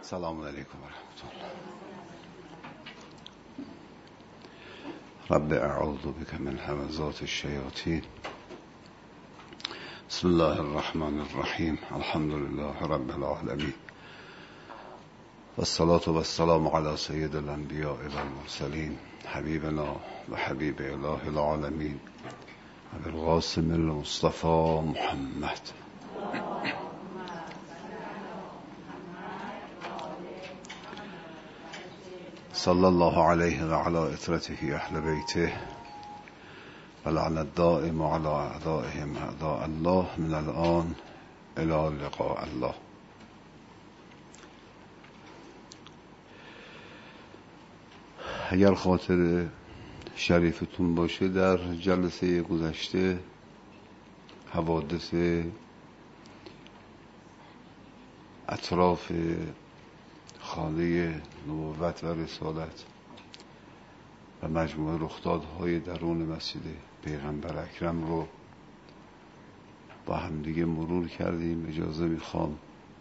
السلام علیکم و رحمت الله. رب اعوذ بک من همزات الشیاطین. بسم الله الرحمن الرحیم. الحمد لله رب العالمین و الصلاة و السلام علی سید الانبیاء و المرسلین حبیبنا و حبیب اله العالمین ابوالقاسم المصطفى محمد. صلی الله علیه و علی اطرته اهل بیته و لعن الدائم علی اعدائهم اعداء الله من الان الی لقاء الله. اگر خاطر شریفتون باشه، در جلسه گذشته حوادث اطراف خانه نبوت و رسالت و مجموعه رخدادهای درون مسجد پیغمبر اکرم رو با همدیگه مرور کردیم. اجازه میخوام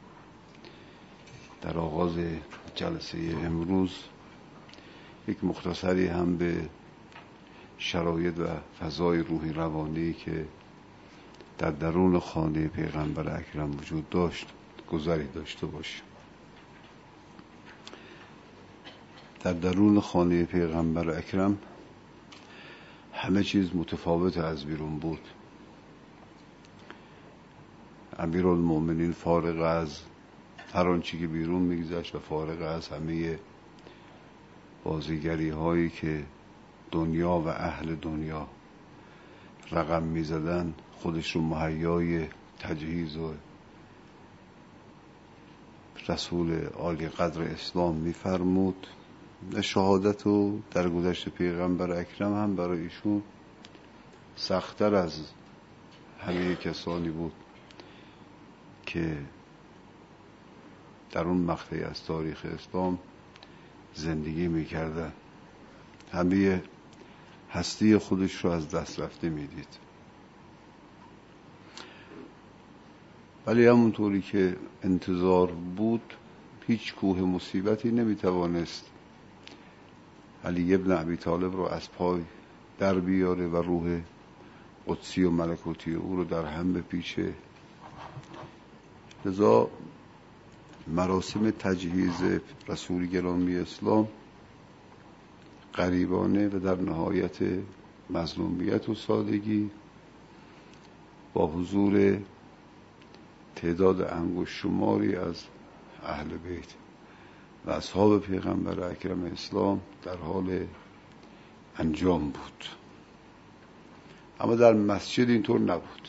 در آغاز جلسه امروز یک مختصری هم به شرایط و فضای روحی روانی که در درون خانه پیغمبر اکرم وجود داشت گذری داشته باشیم. در درون خانه پیغمبر اکرم همه چیز متفاوت از بیرون بود. امیرالمؤمنین فارغ از هر آنچه که بیرون میگذشت و فارغ از همه بازیگری هایی که دنیا و اهل دنیا رقم میزدن، خودش رو مهیای تجهیز و رسول عالی قدر اسلام میفرمود. شهادت و درگذشت پیغمبر اکرم هم برای ایشون سخت‌تر از همه کسانی بود که در اون مقطعی از تاریخ اسلام زندگی میکردن. همه هستی خودش رو از دست رفته میدید. ولی همونطوری که انتظار بود، هیچ کوه مصیبتی نمیتوانست علی ابن ابی طالب رو از پای در بیاره و روح قدسی و ملکوتی او رو در هم بپیچه. لذا مراسم تجهیز رسول گرامی اسلام غریبانه و در نهایت مظلومیت و سادگی با حضور تعداد انگشت شماری از اهل بیت و اصحاب پیغمبر اکرم اسلام در حال انجام بود. اما در مسجد اینطور نبود.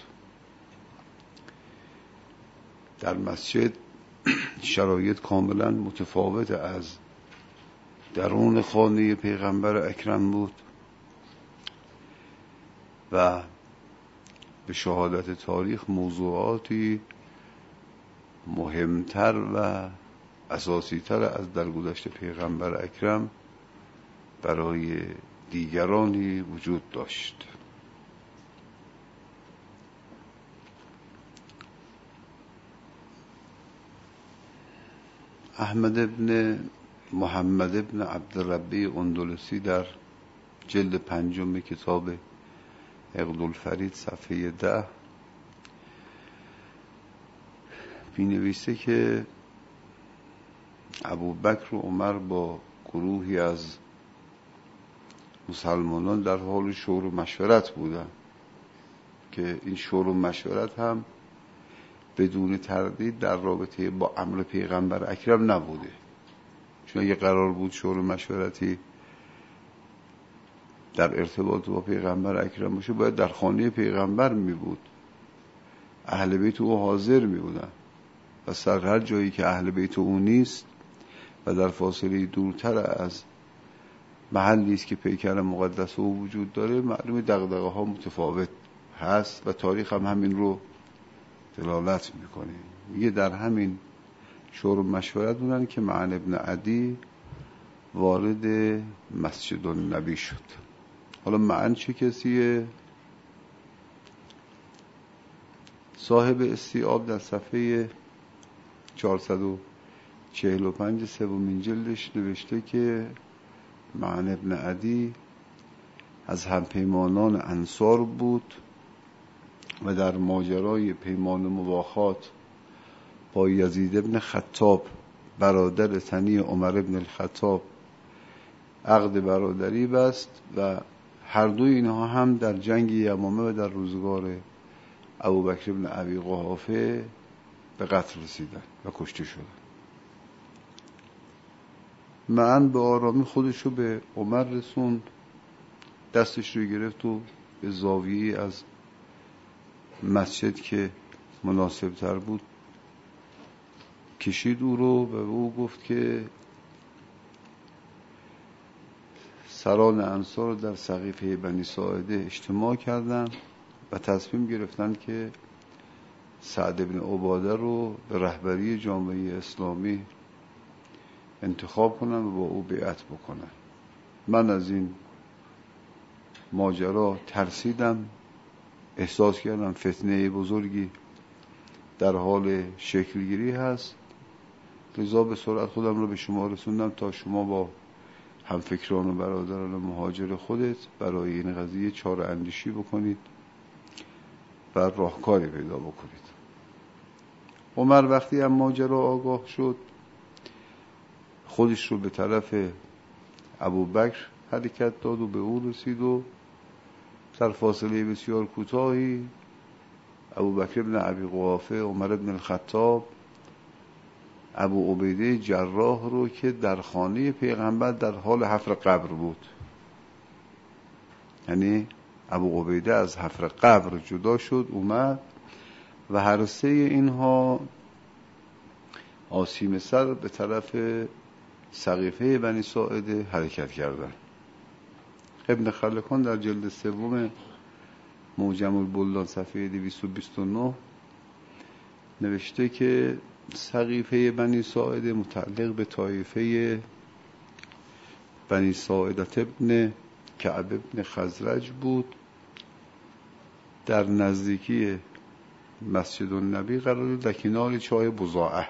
در مسجد شرایط کاملا متفاوت از درون خانه پیغمبر اکرم بود و به شهادت تاریخ موضوعاتی مهمتر و اساسی‌تر از درگذشت پیغمبر اکرم برای دیگرانی وجود داشت. احمد ابن محمد ابن عبدالربی اندلسی در جلد 5 کتاب عقدالفرید صفحه 10 بینویسه که ابوبکر و عمر با گروهی از مسلمانان در حال شور و مشورت بودن که این شور و مشورت هم بدون تردید در رابطه با امر پیغمبر اکرم نبوده. چون اگه قرار بود شور و مشورتی در ارتباط با پیغمبر اکرم باشه، باید در خانه پیغمبر می بود، اهل بیت او حاضر می بودن و سر هر جایی که اهل بیت او نیست و در فاصله دورتر از محلی است که پیکر مقدس او وجود داره، معلومه دغدغه ها متفاوت هست و تاریخ هم همین رو دلالت میکنه. میگه در همین شور و مشورت بودن که معن ابن عدی وارد مسجد النبی شد. حالا معن چه کسیه؟ صاحب استیعاب در صفحه 45 سومین جلدش نوشته که معن ابن عدی از همپیمانان انصار بود و در ماجرای پیمان مواخات با یزید ابن خطاب برادر تنی عمر ابن الخطاب عقد برادری بست و هر دوی اینها هم در جنگ یمامه و در روزگار ابوبکر ابن ابی قحافه به قتل رسیدن و کشته شدن. معن به آرامی خودشو به عمر رسوند، دستش رو گرفت و به زاویه از مسجد که مناسب تر بود کشید او رو و او گفت که سران انصار در سقیفه بنی ساعده اجتماع کردند و تصمیم گرفتند که سعد بن عباده رو به رهبری جامعه اسلامی انتخاب کنن و با او بیعت بکنن. من از این ماجرا ترسیدم، احساس کردم فتنه بزرگی در حال شکلگیری هست، لذا به سرعت خودم رو به شما رسوندم تا شما با همفکران و برادران مهاجر خودت برای این قضیه چاره اندیشی بکنید و راهکاری پیدا بکنید. عمر وقتی هم ماجرا آگاه شد خودش رو به طرف ابوبکر حرکت داد و به او رسید و در فاصله بسیار کوتاهی ابوبکر ابن ابی قحافه، عمر ابن الخطاب، ابو عبیده جراح رو که در خانه پیغمبر در حال حفر قبر بود، یعنی ابو عبیده از حفر قبر جدا شد اومد و هر سه اینها آسیم سر به طرف سقیفه بنی ساعده حرکت کردند. ابن خلکان در جلد سوم معجم البلدان صفحه 229 نوشته که سقیفه بنی ساعده متعلق به طایفه بنی ساعدت ابن کعب ابن خزرج بود، در نزدیکی مسجد النبی قرار در کنار چاه بضاعه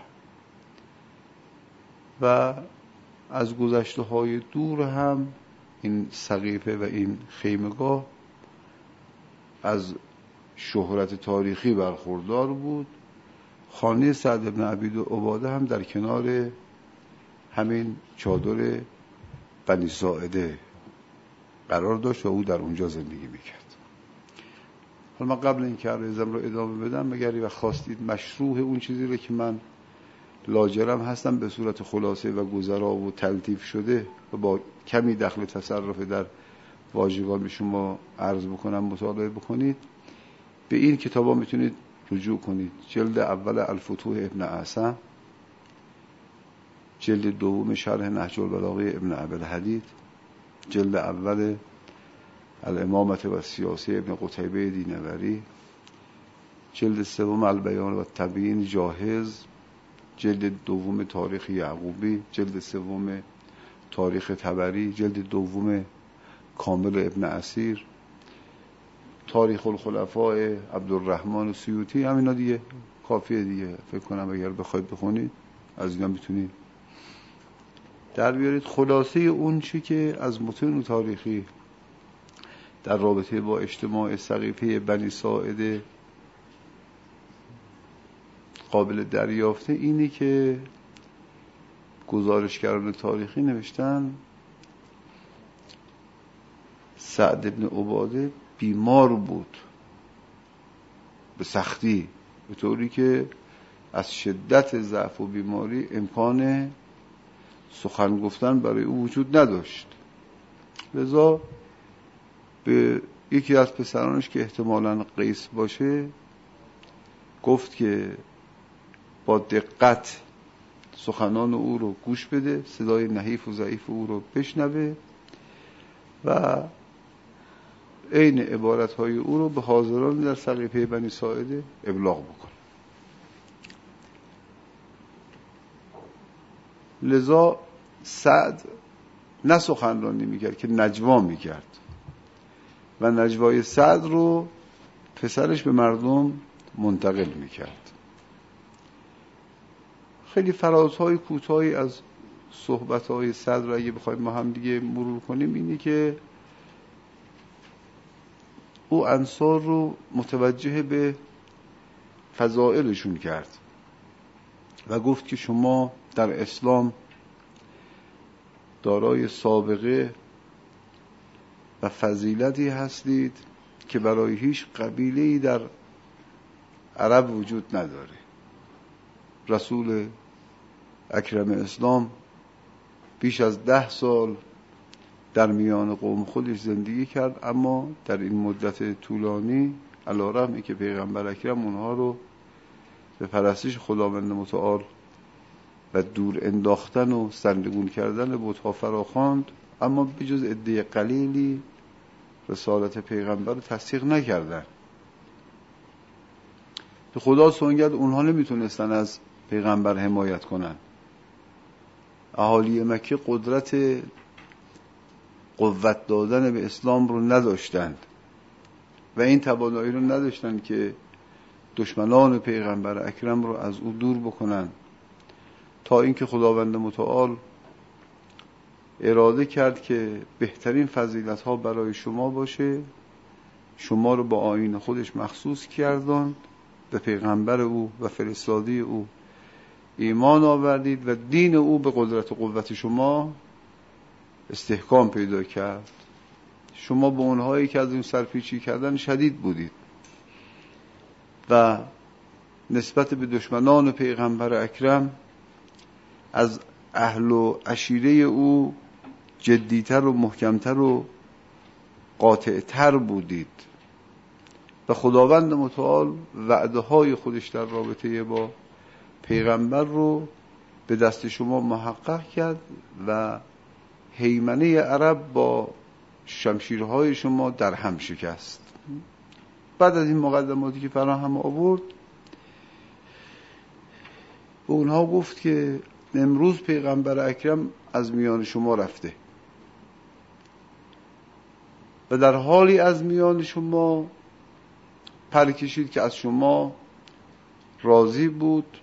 و از گذشته های دور هم این سقیفه و این خیمگاه از شهرت تاریخی برخوردار بود. خانه سعد بن ابی عباده هم در کنار همین چادر بنی ساعده قرار داشت و او در اونجا زندگی میکرد. حالا من قبل این که عرضم رو ادامه بدم مگر و خواستید مشروح اون چیزی رو که من لاجرم هستم به صورت خلاصه و گذرا و تلطیف شده و با کمی دخل تصرف در واژگان به شما عرض بکنم مطالعه بکنید، به این کتابا میتونید رجوع کنید. جلد اول الفتوح ابن اعصم، جلد دوم شرح نهج البلاغه ابن عبدالحدید، جلد اول الامامت و سیاسی ابن قتیبه دینوری، جلد سوم البیان و تبیین جاهز، جلد دوم تاریخ یعقوبی، جلد سوم تاریخ طبری، جلد دوم کامل ابن اسیر، تاریخ الخلفاء عبدالرحمن سیوطی. همینا دیگه کافیه دیگه، فکر کنم اگر بخواید بخونید از اینا میتونید در بیارید. خلاصه اون چی که از متون تاریخی در رابطه با اجتماع سقیفه بنی ساعده قابل دریافته اینی که گزارشگران تاریخی نوشتن سعد بن عباده بیمار بود به سختی، به طوری که از شدت ضعف و بیماری امکان سخن گفتن برای او وجود نداشت. لذا به یکی از پسرانش که احتمالاً قیس باشه گفت که با دقت سخنان او رو گوش بده، صدای نحیف و ضعیف او رو بشنوه و عین عبارتهای او رو به حاضران در سقیفه بنی ساعده ابلاغ بکن. لذا سعد نه سخنرانی میکرد که نجوا میکرد و نجوای سعد رو پسرش به مردم منتقل میکرد. خیلی فرازهای کوتاهی از صحبت‌های صدر اگه بخوایم ما هم دیگه مرور کنیم اینه که او انصار رو متوجه به فضائلشون کرد و گفت که شما در اسلام دارای سابقه و فضیلتی هستید که برای هیچ قبیله‌ای در عرب وجود نداره. رسول اکرم اسلام بیش از 10 سال در میان قوم خودش زندگی کرد، اما در این مدت طولانی علی رغم که پیغمبر اکرم اونها رو به پرستش خداوند متعال و دور انداختن و سرنگون کردن بت‌ها فراخواند، اما بجز عده قلیلی رسالت پیغمبر رو تصدیق نکردن. به خدا سوگند اونها نمیتونستن از پیغمبر حمایت کنن. اهالی مکه قدرت قوت دادن به اسلام رو نداشتند و این توانایی رو نداشتند که دشمنان پیغمبر اکرم رو از او دور بکنن، تا اینکه خداوند متعال اراده کرد که بهترین فضیلت ها برای شما باشه، شما رو با آیین خودش مخصوص کردند، به پیغمبر او و فرستادی او ایمان آوردید و دین او به قدرت و قوت شما استحکام پیدا کرد. شما به اونهایی که از این سرپیچی کردن شدید بودید و نسبت به دشمنان پیغمبر اکرم از اهل و عشیره او جدیتر و محکمتر و قاطعتر بودید و خداوند متعال وعده های خودش در رابطه با پیغمبر رو به دست شما محقق کرد و هیمنه عرب با شمشیرهای شما در هم شکست. بعد از این مقدماتی که فراهم آورد به اونها گفت که امروز پیغمبر اکرم از میان شما رفته و در حالی از میان شما پر کشید که از شما راضی بود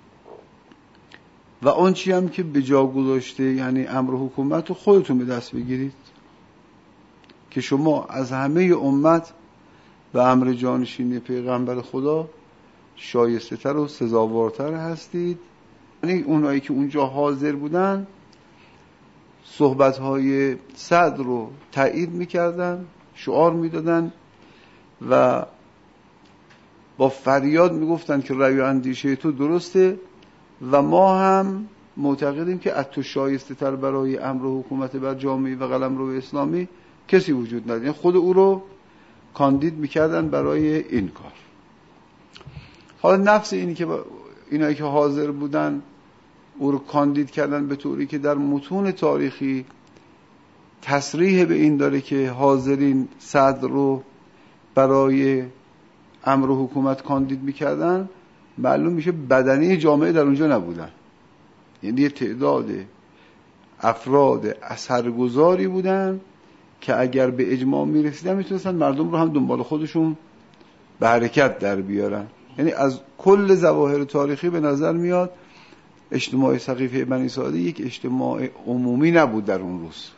و آن چی هم که به جا گذاشته، یعنی امر حکومت رو خودتون به دست بگیرید که شما از همه امت و امر جانشینی پیغمبر خدا شایسته تر و سزاوارتر هستید. یعنی اونایی که اونجا حاضر بودن صحبت‌های صدر رو تایید می‌کردن، شعار می‌دادن و با فریاد می‌گفتن که رأی و اندیشه تو درسته و ما هم معتقدیم که از تو شایسته تر برای امر و حکومت بر جامعه و قلمرو اسلامی کسی وجود نداره. یعنی خود او رو کاندید می‌کردن برای این کار. حالا نفس اینی که اینایی که حاضر بودن او رو کاندید کردن به طوری که در متون تاریخی تصریح به این داره که حاضرین صدر رو برای امر و حکومت کاندید میکردن، معلوم میشه بدنی جامعه در اونجا نبودن. یعنی یه تعداد افراد اثرگذاری بودن که اگر به اجماع میرسیدن میتونستن مردم رو هم دنبال خودشون به حرکت در بیارن. یعنی از کل ظواهر تاریخی به نظر میاد اجتماع سقیفه بنی ساعده یک اجتماع عمومی نبود در اون روز.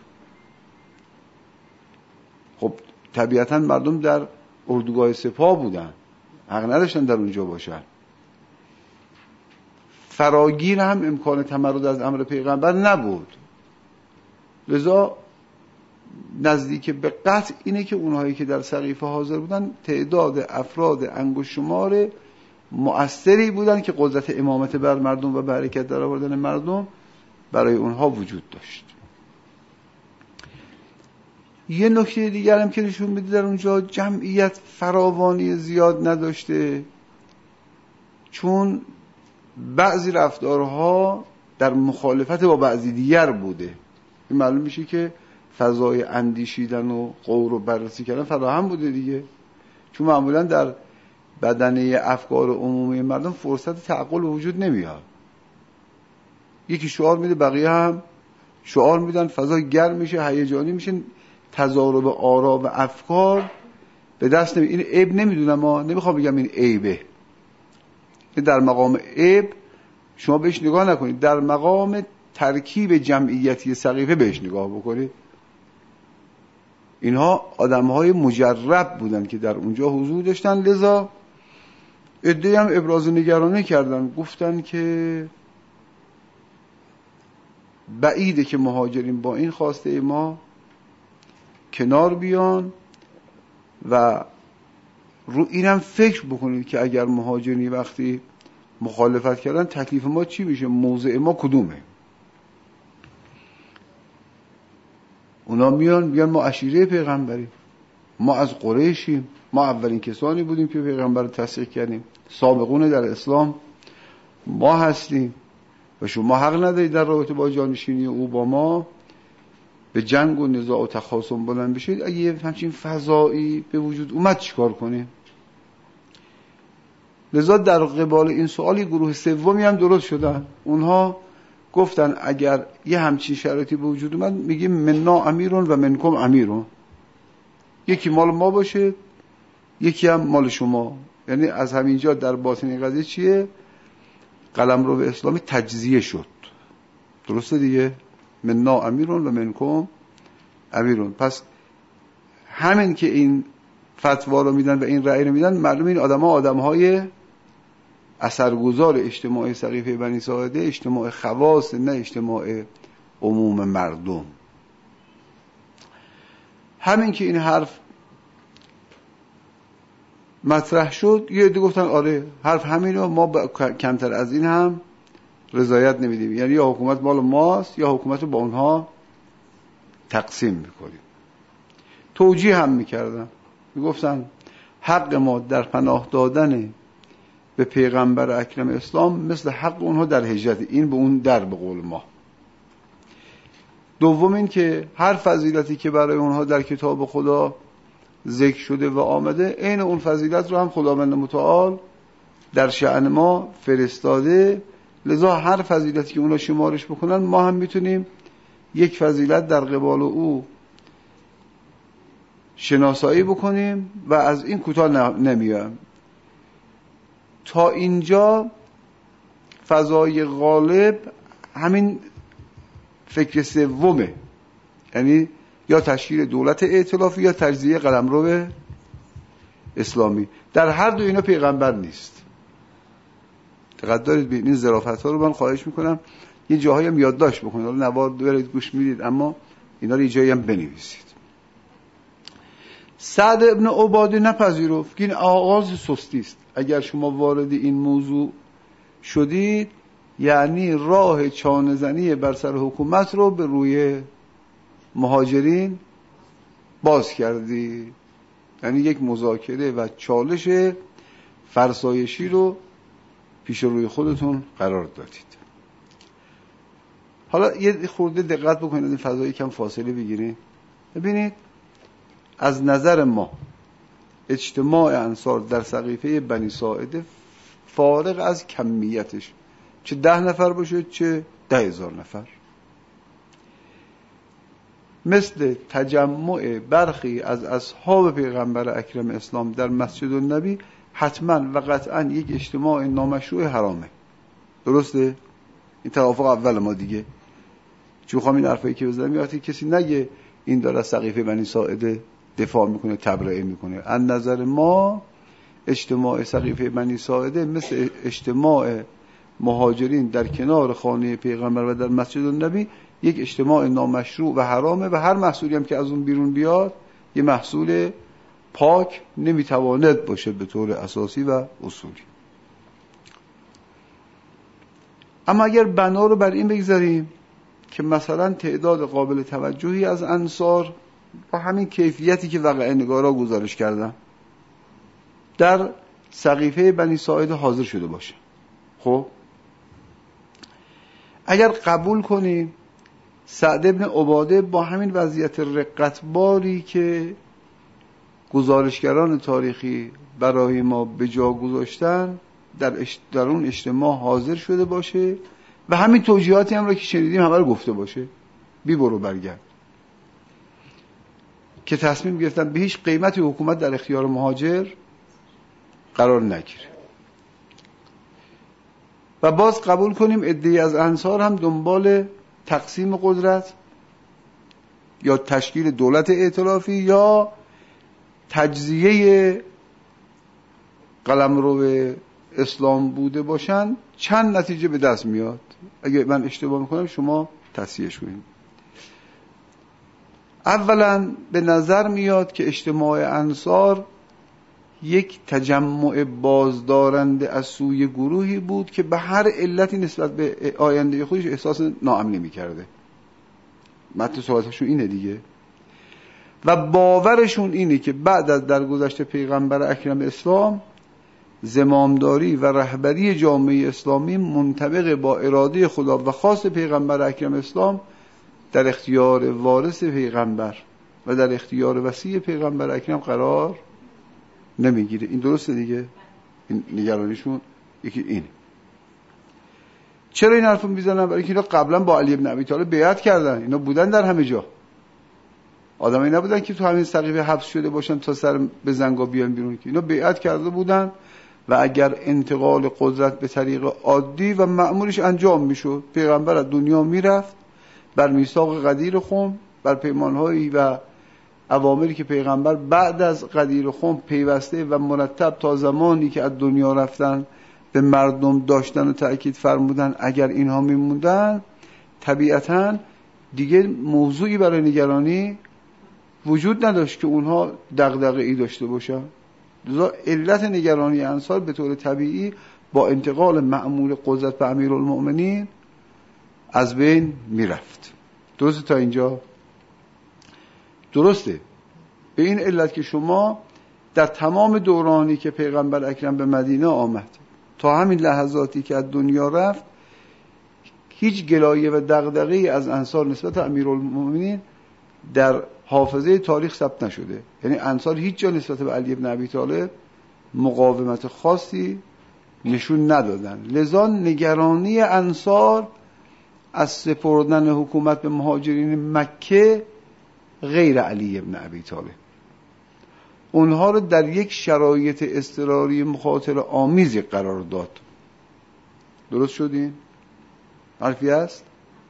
خب طبیعتا مردم در اردوگاه سپاه بودن، حق نداشتن در اونجا باشن. فراگیر هم امکان تمرد از امر پیغمبر نبود، لذا نزدیک به قطع اینه که اونهایی که در سقیفه حاضر بودن تعداد افراد انگشت شمار مؤثری بودن که قدرت امامت بر مردم و حرکت در آوردن مردم برای اونها وجود داشت. یه نکته دیگر هم که نشون میده در اونجا جمعیت فراوانی زیاد نداشته، چون بعضی رفتارها در مخالفت با بعضی دیگر بوده. این معلوم میشه که فضای اندیشیدن و غور و بررسی کردن فراهم بوده دیگه، چون معمولا در بدنه افکار عمومی مردم فرصت تعقل وجود نمیاد. یکی شعار میده بقیه هم شعار میدن، فضا گرم میشه، هیجانی میشه، تضارب آرا و افکار به دست نمیاد. این عیب نمیدونم، نمیخوام بگم این عیبه، در مقام عیب شما بهش نگاه نکنید، در مقام ترکیب جمعیتی سقیفه بهش نگاه بکنید. اینها آدم‌های مجرب بودن که در اونجا حضور داشتن، لذا عده‌ای هم ابراز نگرانی کردن، گفتن که بعیده که مهاجرین با این خواسته ما کنار بیان و رو اینم فکر بکنید که اگر مهاجرین وقتی مخالفت کردن تکلیف ما چی میشه، موضع ما کدومه. اونا میگن ما عشیره پیغمبریم، ما از قریشیم، ما اولین کسانی بودیم که پیغمبر رو تصدیق کردیم، سابقون در اسلام ما هستیم و شما حق ندارید در رابطه با جانشینی او با ما به جنگ و نزاع و تخاصم بلند بشید. اگه همچین فضایی به وجود اومد چیکار کنیم؟ لذا در قبال این سوالی گروه سومی هم درست شدن. اونها گفتن اگر یه همچین شرایطی به وجود اومد، میگیم منا امیرون و منکم امیرون، یکی مال ما باشه یکی هم مال شما. یعنی از همینجا در باطن قضیه چیه؟ قلمرو اسلامی تجزیه شد. درسته دیگه؟ منا امیرون و منکم امیرون. پس همین که این فتوا رو میدن و این رأی رو میدن، معلومه این آدم‌های اثرگذار اجتماع سقیفه بنی ساعده، اجتماع خواص، نه اجتماع عموم مردم. همین که این حرف مطرح شد، یه عده گفتن آره حرف همینه، ما کمتر از این هم رضایت نمیدیم، یعنی یا حکومت مال ماست یا حکومت با اونها تقسیم میکنیم. توجیه هم میکردن، میگفتن حق ما در پناه دادن به پیغمبر اکرم اسلام مثل حق اونها در هجرت، این به اون در به قول ما. دوم این که هر فضیلتی که برای اونها در کتاب خدا ذکر شده و آمده، عین اون فضیلت رو هم خداوند متعال در شأن ما فرستاده. لذا هر فضیلتی که اونا شمارش بکنن، ما هم میتونیم یک فضیلت در قبال او شناسایی بکنیم و از این کوتاه نمیایم. تا اینجا فضای غالب همین فکر سومه، یعنی یا تشکیل دولت ائتلافی یا تجزیه قلمرو اسلامی. در هر دو اینا پیغمبر نیست. دقت دارید به این ظرافت‌ها رو من خواهش میکنم یه جاهایی هم یادداشت بکنید، حالا نوار برید گوش میدید، اما اینا رو یه جایی هم بنویسید. سعد ابن عباده نپذیرفت که این آغاز سستی است. اگر شما وارد این موضوع شدید، یعنی راه چانه زنی بر سر حکومت رو به روی مهاجرین باز کردی، یعنی یک مذاکره و چالش فرسایشی رو پیش روی خودتون قرار دادید. حالا یه خورده دقت بکنید، این فضایی کم فاصله بگیرید. ببینید از نظر ما اجتماع انصار در سقیفه بنی ساعده، فارغ از کمیتش، چه 10 نفر باشه چه 10,000 نفر، مثل تجمع برخی از اصحاب پیغمبر اکرم اسلام در مسجد النبی حتما و قطعا یک اجتماع نامشروع حرامه. درسته؟ این توافق اول ما دیگه. چون خواهم این حرفایی که بزنم وقتی کسی نگه این داره سقیفه بنی ساعده دفاع میکنه، تبرئه میکنه. از نظر ما اجتماع سقیفه بنی ساعده مثل اجتماع مهاجرین در کنار خانه پیغمبر و در مسجد النبی یک اجتماع نامشروع و حرامه و هر محصولی هم که از اون بیرون بیاد یه محصول پاک نمیتواند باشه به طور اساسی و اصولی. اما اگر بنا رو بر این بگذاریم که مثلا تعداد قابل توجهی از انصار با همین کیفیتی که واقعا نگارا گزارش کردن در سقیفه بنی ساعده حاضر شده باشه، خب اگر قبول کنیم سعد ابن عباده با همین وضعیت رقتباری که گزارشگران تاریخی برای ما به جا گذاشتن در اون اجتماع حاضر شده باشه و همین توجیهاتی هم را که شنیدیم همه رو گفته باشه، بی برو برگرد، که تصمیم گرفتن به هیچ قیمتی حکومت در اختیار مهاجر قرار نگیره. و باز قبول کنیم عده‌ای از انصار هم دنبال تقسیم قدرت یا تشکیل دولت ائتلافی یا تجزیه قلمرو اسلام بوده باشن، چند نتیجه به دست میاد. اگه من اشتباه میکنم شما تصحیحش کنید. اولا به نظر میاد که اجتماع انصار یک تجمع بازدارنده از سوی گروهی بود که به هر علتی نسبت به آینده خودش احساس ناامنی میکرده. متن صحبتشون اینه دیگه. و باورشون اینه که بعد از درگذشت پیغمبر اکرم اسلام زمامداری و رهبری جامعه اسلامی منطبق با اراده خدا و خاص پیغمبر اکرم اسلام در اختیار وارث پیغمبر و در اختیار وصی پیغمبر اکرم قرار نمیگیره. این درسته دیگه؟ این نگرانیشون یکی اینه. چرا این حرفو میزنن؟ برای اینکه اینا قبلا با علی بن ابی طالب بیعت کردن. اینا بودن در همه جا. آدمایی نبودن که تو همین سقیفه حبس شده باشن تا سر به زنگا بیان بیرون، که اینا بیعت کرده بودن و اگر انتقال قدرت به طریق عادی و معمولش انجام میشد، پیغمبر از دنیا میرفت، بر میثاق غدیر خم، بر پیمانهایی و اوامری که پیغمبر بعد از غدیر خم پیوسته و مرتب تا زمانی که از دنیا رفتن به مردم داشتن و تأکید فرمودن، اگر اینها میموندن طبیعتاً دیگه موضوعی برای نگرانی وجود نداشت که اونها دغدغه‌ای داشته باشن. لذا علت نگرانی انصار به طور طبیعی با انتقال مأمور قدرت به امیرالمؤمنین از بین میرفت. درسته تا اینجا؟ درسته. به این علت که شما در تمام دورانی که پیغمبر اکرم به مدینه آمد تا همین لحظاتی که از دنیا رفت، هیچ گلایه و دغدغه‌ای از انصار نسبت به امیرالمؤمنین در حافظه تاریخ ثبت نشده. یعنی انصار هیچ جا نسبت به علی بن ابی طالب مقاومت خاصی نشون ندادن. لذا نگرانی انصار از سپردن حکومت به مهاجرین مکه غیر علی بن ابی طالب، اونها رو در یک شرایط اضطراری مخاطره آمیزی قرار داد. درست شدین؟ حرفی است؟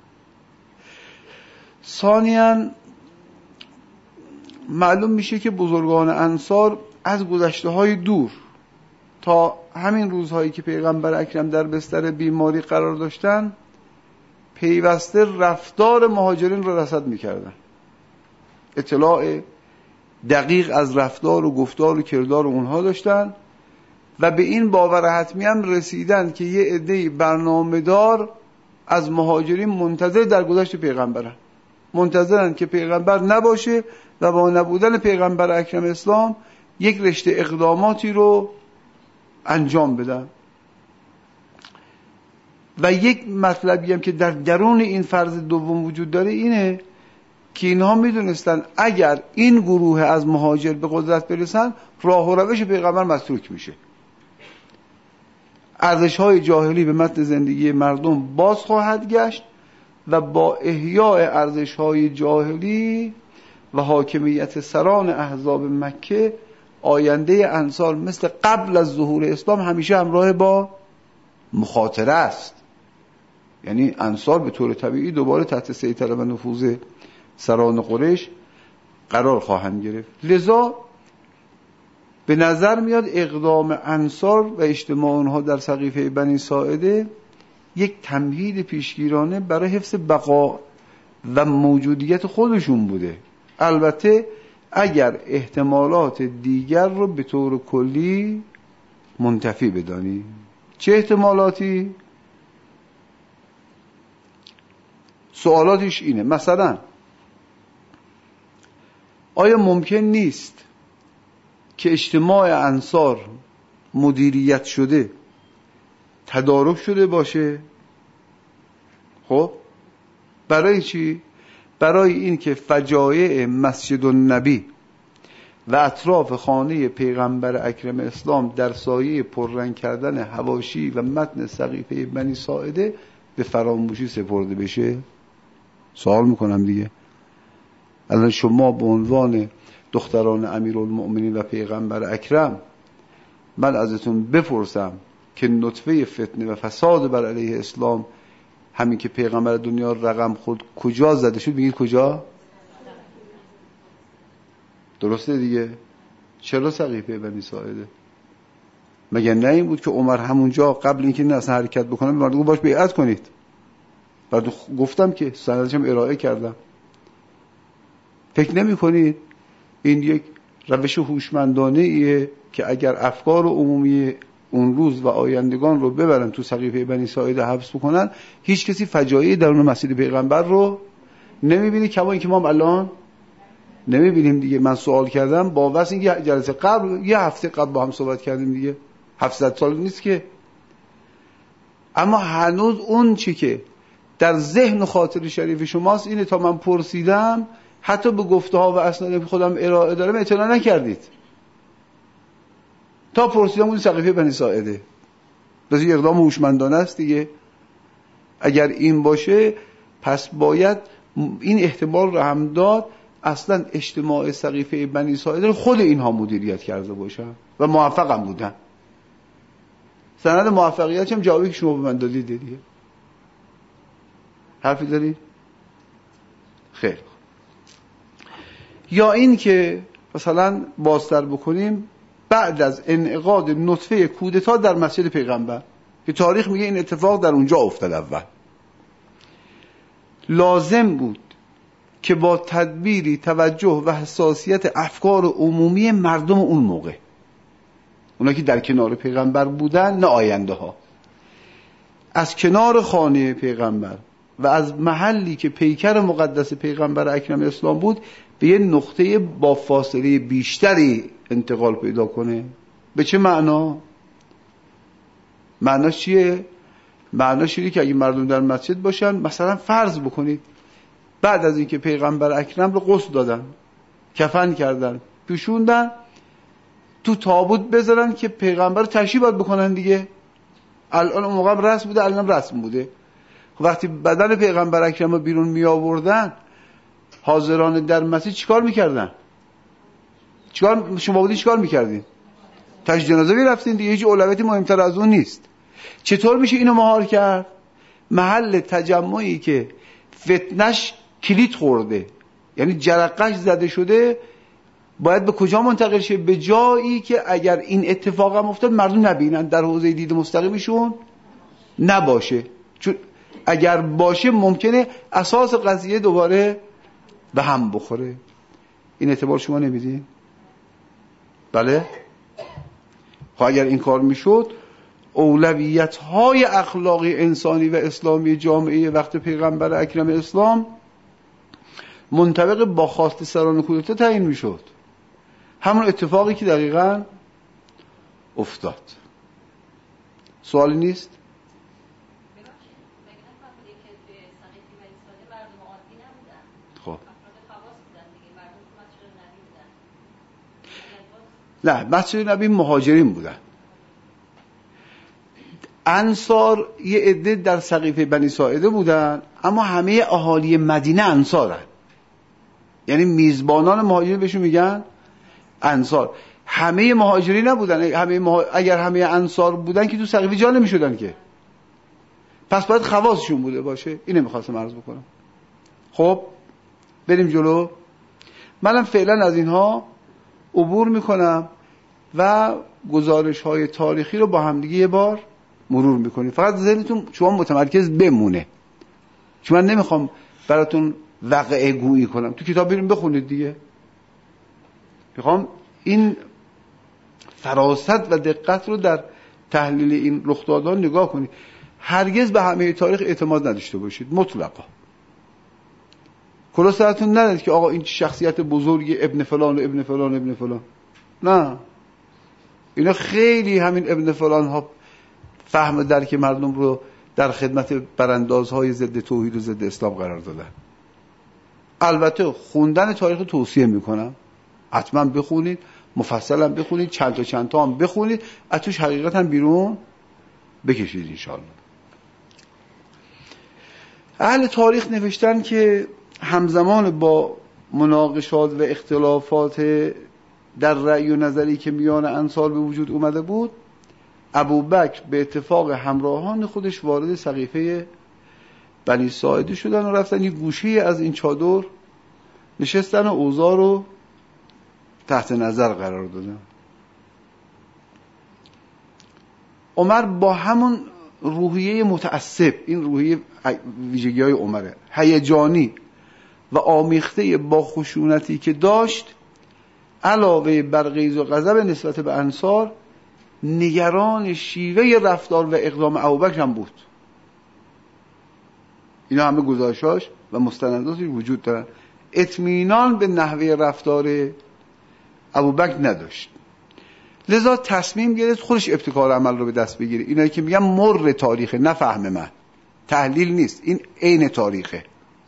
ثانیاً معلوم میشه که بزرگان انصار از گذشته‌های دور تا همین روزهایی که پیغمبر اکرم در بستر بیماری قرار داشتن پیوسته رفتار مهاجرین را رصد میکردن، اطلاع دقیق از رفتار و گفتار و کردار اونها داشتن و به این باور حتمی هم رسیدن که یه عده‌ای برنامه‌دار از مهاجرین منتظر درگذشت پیغمبرن، منتظرن که پیغمبر نباشه و با نبودن پیغمبر اکرم اسلام یک رشته اقداماتی رو انجام بدن. و یک مطلبی هم که در درون این فرض دوم وجود داره اینه که اینها میدونستن اگر این گروه از مهاجر به قدرت برسن راه و روش پیغمبر متروک میشه، ارزش‌های جاهلی به متن زندگی مردم باز خواهد گشت و با احیاء ارزش‌های جاهلی و حاکمیت سران احزاب مکه آینده انصار مثل قبل از ظهور اسلام همیشه همراه با مخاطره است. یعنی انصار به طور طبیعی دوباره تحت سیطره و نفوذ سران قریش قرار خواهند گرفت. لذا به نظر میاد اقدام انصار و اجتماع اونها در سقیفه بنی ساعده یک تمهید پیشگیرانه برای حفظ بقا و موجودیت خودشون بوده. البته اگر احتمالات دیگر رو به طور کلی منتفی بدانی. چه احتمالاتی؟ سوالاتش اینه، مثلا آیا ممکن نیست که اجتماع انصار مدیریت شده تدارک شده باشه؟ خب برای چی؟ برای این که فجایع مسجد النبی و اطراف خانه پیغمبر اکرم اسلام در سایه پررنگ کردن حواشی و متن سقیفه بنی ساعده به فراموشی سپرده بشه. سوال میکنم دیگه، الان شما به عنوان دختران امیرالمؤمنین و پیغمبر اکرم من ازتون بپرسم که نطفه فتنه و فساد بر علیه اسلام همین که پیغمبر دنیا رقم خود کجا زده شد؟ بگید کجا؟ درسته دیگه. چرا سقیفه بنی ساعده؟ مگه نه این بود که عمر همونجا قبل اینکه این اصلا حرکت بکنه مردم باش بیعت کنید؟ بعد گفتم که سندش هم ارائه کردم. فکر نمی کنید این یک روش هوشمندانه ایه که اگر افکار عمومی اون روز و آیندگان رو ببرن تو سقیفه بنی ساعده حبس بکنن، هیچ کسی فجایعی درون مسجد پیغمبر رو نمیبینی کما اینکه ما الان نمیبینیم دیگه. من سوال کردم با واسه اینکه جلسه قبل یه هفته قبل با هم صحبت کردیم دیگه، 700 سال نیست که. اما هنوز اون چی که در ذهن و خاطر شریف شماست اینه تا من پرسیدم حتی به گفته ها و اسنادی که خودم ارائه دارم اطلاع نکردید. تا پرسیدم اون سقیفه بنی ساعده. بس یه اقدام هوشمندانه است دیگه. اگر این باشه پس باید این احتمال رو هم داد اصلا اجتماع سقیفه بنی ساعده رو خود اینها مدیریت کرده باشن و موفق هم بودن. سند موفقیت هم جوابی که شما به من دادید دیگه. حرفی دارید؟ خیر. یا این که مثلا بازتر بکنیم بعد از انعقاد نطفه کودتا در مسجد پیغمبر که تاریخ میگه این اتفاق در اونجا افتاد، اول لازم بود که با تدبیری توجه و حساسیت افکار عمومی مردم اون موقع، اونا که در کنار پیغمبر بودن نه آینده ها، از کنار خانه پیغمبر و از محلی که پیکر مقدس پیغمبر اکرم اسلام بود به یه نقطه با فاصله بیشتری انتقال پیدا کنه. به چه معنا؟ معناش چیه؟ معناش اینه که اگه مردم در مسجد باشن، مثلا فرض بکنید بعد از اینکه پیغمبر اکرم رو غسل دادن، کفن کردن، پوشوندن، تو تابوت بذارن که پیغمبر رو تشییع باید بکنن دیگه. الان اون موقع رسم بوده، الان رسم بوده. وقتی بدن پیغمبر اکرم رو بیرون می آوردن، حاضران در مسجد چیکار میکردن؟ شما بودین چیکار میکردین؟ تشییع جنازه میرفتین دیگه. هیچ اولویتی مهمتر از اون نیست. چطور میشه اینو مهار کرد؟ محل تجمعی که فتنش کلید خورده، یعنی جرقش زده شده، باید به کجا منتقل شه؟ به جایی که اگر این اتفاق هم افتاد مردم نبینن، در حوزه دید مستقیمشون نباشه. چون اگر باشه ممکنه اساس قضیه دوباره به هم بخوره. این اعتبار شما نمیدین؟ بله؟ خب اگر این کار میشد اولویت‌های اخلاقی انسانی و اسلامی جامعه وقت پیغمبر اکرم اسلام منطبق با خواست سران کودتا تعیین میشد. همون اتفاقی که دقیقاً افتاد. سوالی نیست؟ خب نه، مسجد نبی مهاجرین بودن. انصار یه عده در سقیفه بنی ساعده بودن، اما همه اهالی مدینه انصارن، یعنی میزبانان مهاجرین بهشون میگن انصار. همه مهاجرین نبودن. اگر همه انصار بودن که تو سقیفه جا نمیشدن که، پس باید خواصشون بوده باشه. اینو میخواستم عرض بکنم. خب بریم جلو. منم فعلا از اینها عبور میکنم و گزارش های تاریخی رو با همدیگه یه بار مرور میکنیم. فقط ذهنتون شما متمرکز بمونه، چون من نمیخوام براتون واقعه گویی کنم. تو کتاب بریم بخونید دیگه. میخوام این فراست و دقت رو در تحلیل این رخدادها نگاه کنید. هرگز به همه تاریخ اعتماد نداشته باشید مطلقا. کلا سرتون ندید که آقا این شخصیت بزرگی ابن فلان و ابن فلان و ابن فلان. نه، اینا خیلی همین ابن فلان ها فهم درک مردم رو در خدمت براندازهای ضد توحید و ضد اسلام قرار دادن. البته خوندن تاریخ توصیه میکنم، حتما بخونید، مفصل هم بخونید، چند تا هم بخونید، از توش حقیقت هم بیرون بکشید انشاءالله. اهل تاریخ نوشتن که همزمان با مناقشات و اختلافات در رأی و نظری که میان انصار به وجود اومده بود، ابوبکر به اتفاق همراهان خودش وارد سقیفه بنی ساعده شدن و رفتن یه گوشه از این چادر نشستن و اوضاع رو تحت نظر قرار دادن. عمر با همون روحیه متعصب، این روحیه ویژگی های عمره، هیجانی و آمیخته با خشونتی که داشت، علاوه بر غیظ و غضب نسبت به انصار، نگران شیوه رفتار و اقدام ابوبکر هم بود. اینا همه گزارشاش و مستنداتی وجود دارن. اطمینان به نحوه رفتار ابوبکر نداشت، لذا تصمیم گرفت خودش ابتکار عمل رو به دست بگیره. اینایی که میگم مر تاریخه، نه فهم من، تحلیل نیست، این عین تاریخه.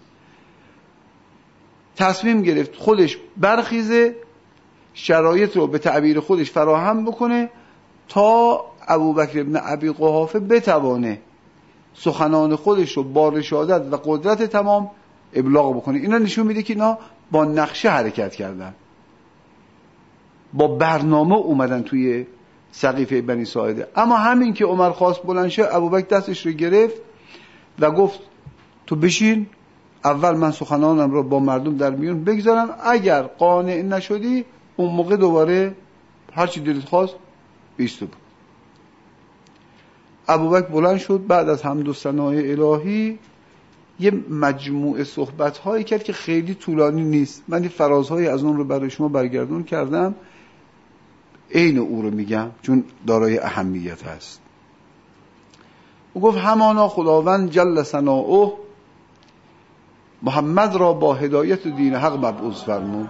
تصمیم گرفت خودش برخیزه، شرایط رو به تعبیر خودش فراهم بکنه تا ابوبکر ابن ابی قحافه بتوانه سخنان خودش رو با رشادت و قدرت تمام ابلاغ بکنه. اینا نشون میده که اینا با نقشه حرکت کردن، با برنامه اومدن توی سقیفه بنی ساعده. اما همین که عمر خواست بلند شه، ابوبکر دستش رو گرفت و گفت تو بشین، اول من سخنانم رو با مردم در میون بگذارم، اگر قانع نشدی اون موقع دوباره هر چی دلت خواست بیستو بود. ابوبکر بلند شد، بعد از حمد و ثنای الهی یه مجموعه صحبت هایی کرد که خیلی طولانی نیست. من این فرازهایی از اون رو برای شما برگردون کردم، عین او رو میگم چون دارای اهمیت هست. او گفت همانا خداوند جل ثناؤه محمد را با هدایت و دین حق مبعوث فرمود.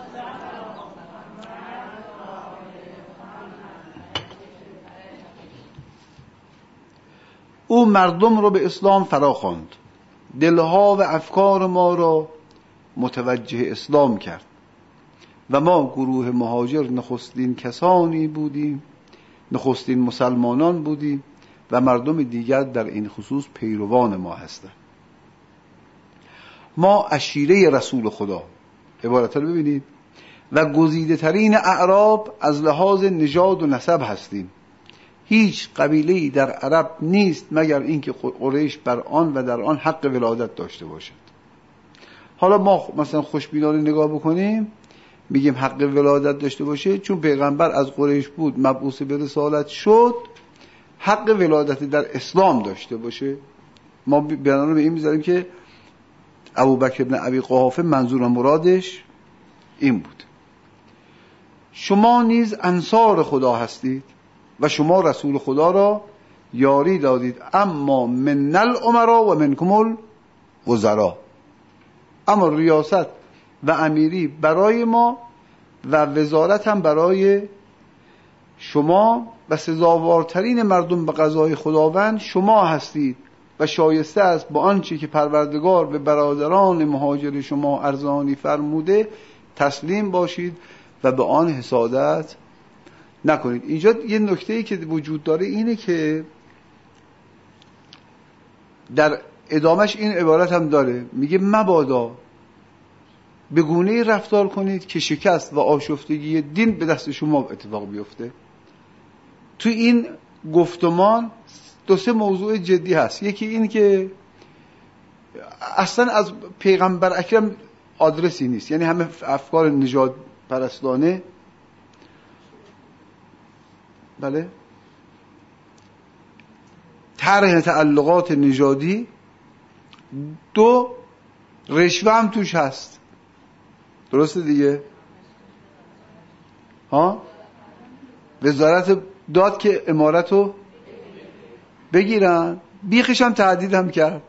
او مردم را به اسلام فرا خواند، دلها و افکار ما را متوجه اسلام کرد و ما گروه مهاجر نخستین کسانی بودیم، نخستین مسلمانان بودیم و مردم دیگر در این خصوص پیروان ما هستند. ما عشیره رسول خدا، عبارت رو ببینید، و گزیده ترین اعراب از لحاظ نژاد و نسب هستیم. هیچ قبیله‌ای در عرب نیست مگر اینکه قریش بر آن و در آن حق ولادت داشته باشد. حالا ما مثلا خوشبینانه نگاه بکنیم، میگیم حق ولادت داشته باشه چون پیغمبر از قریش بود، مبعوث به رسالت شد، حق ولادت در اسلام داشته باشه. ما بیان رو به این میذاریم که ابوبکر ابن ابی قحافه منظور و مرادش این بود. شما نیز انصار خدا هستید و شما رسول خدا را یاری دادید، اما من الامرا و منکم الوزرا، اما ریاست و امیری برای ما و وزارت هم برای شما و سزاوارترین مردم به قضای خداوند شما هستید و شایسته است با آنچه که پروردگار به برادران مهاجر شما ارزانی فرموده تسلیم باشید و به آن حسادت نکنید. اینجا یه نکته‌ای که وجود داره اینه که در ادامش این عبارت هم داره، میگه مبادا به گونه‌ای رفتار کنید که شکست و آشفتگی دین به دست شما اتفاق بیفته. تو این گفتمان دو سه موضوع جدی هست. یکی این که اصلا از پیغمبر اکرم آدرسی نیست، یعنی همه افکار نژاد پرستانه، بله، طرح تعلقات نژادی، دو رشوه هم توش هست، درسته دیگه؟ ها؟ وزارت داد که امارتو بگیرن، بیخش هم تهدید هم کرد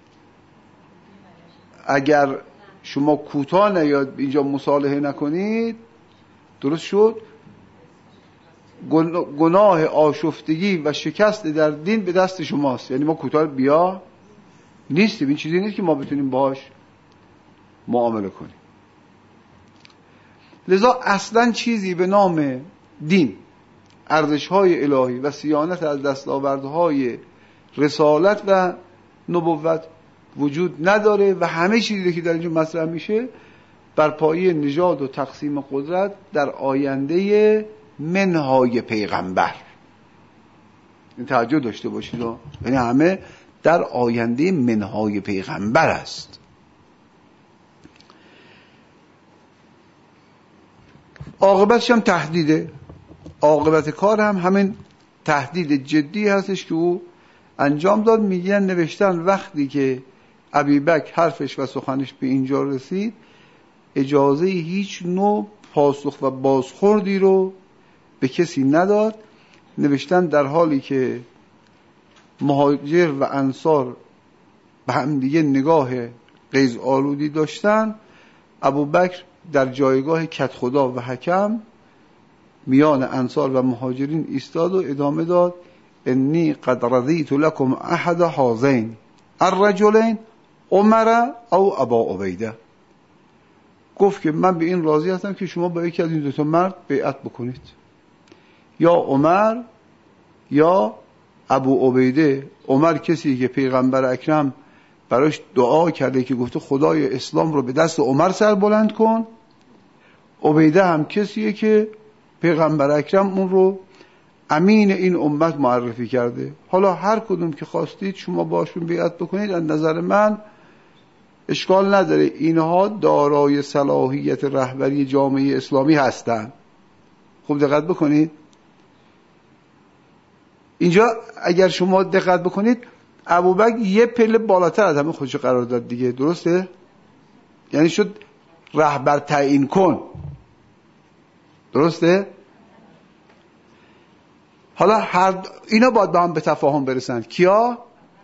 اگر شما کوتاه نیاد اینجا مصالحه نکنید، درست شد، گناه آشفتگی و شکست در دین به دست شماست. یعنی ما کوتاه بیا نیستیم، این چیزی نیست که ما بتونیم باهاش معامله کنیم. لذا اصلا چیزی به نام دین، ارزش‌های الهی و صیانت از دستاوردهای رسالت و نبوت وجود نداره و همه چیزی که در اینجا مطرح میشه بر پایه نژاد و تقسیم قدرت در آینده منهای پیغمبر. این توجه داشته باشید. یعنی همه در آینده منهای پیغمبر است. عاقبتش هم تهدیده. عاقبت کار هم همین تهدید جدی هستش که او انجام داد. میگن نوشتن وقتی که ابوبکر حرفش و سخنش به اینجا رسید، اجازه هیچ نوع پاسخ و بازخوردی رو به کسی نداد. نوشتن در حالی که مهاجر و انصار به هم دیگه نگاه غیظ آلودی داشتن، ابوبکر در جایگاه کدخدا و حکم میان انصار و مهاجرین ایستاد و ادامه داد: انی قد رضیت لکم احد هذین الرجلین عمر او ابا عبیده. گفت که من به این راضی هستم که شما با یکی از این دو تا مرد بیعت بکنید، یا عمر یا ابو عبیده. عمر کسی که پیغمبر اکرم براش دعا کرده که گفته خدای اسلام رو به دست عمر سر بلند کن. عبیده هم کسیه که پیغمبر اکرم اون رو امین این امت معرفی کرده. حالا هر کدوم که خواستید شما باشون بیعت بکنید، از نظر من اشکال نداره. اینها دارای صلاحیت رهبری جامعه اسلامی هستند. خوب دقت بکنید اینجا. اگر شما دقت بکنید ابوبکر یه پله بالاتر از همه خودش قرار داد دیگه، درسته؟ یعنی شد رهبر تعیین کن، درسته؟ حالا اینا باید به هم به تفاهم برسن. کیا؟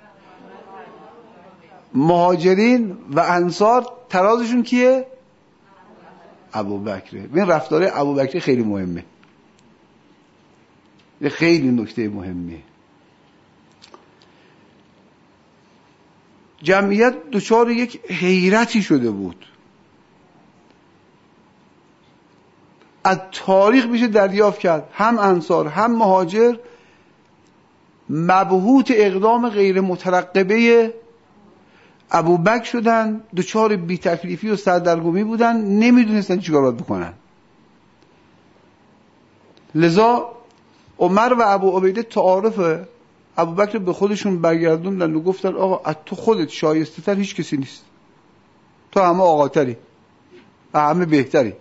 مهاجرین و انصار ترازشون کیه؟ ابوبکره. این رفتار ابوبکر خیلی مهمه، خیلی نکته مهمه. جمعیت دچار یک حیرتی شده بود. از تاریخ میشه دریافت کرد هم انصار هم مهاجر مبهوت اقدام غیر مترقبه ابوبکر شدن، دچار بی تکلیفی و سردرگمی بودن، نمیدونستن چیکار باید بکنن. لذا عمر و ابو عبیده تعارف ابوبکر به خودشون برگردوندن و گفتن آقا از تو خودت شایسته تر هیچ کسی نیست، تو همه آقاتری، همه بهتری،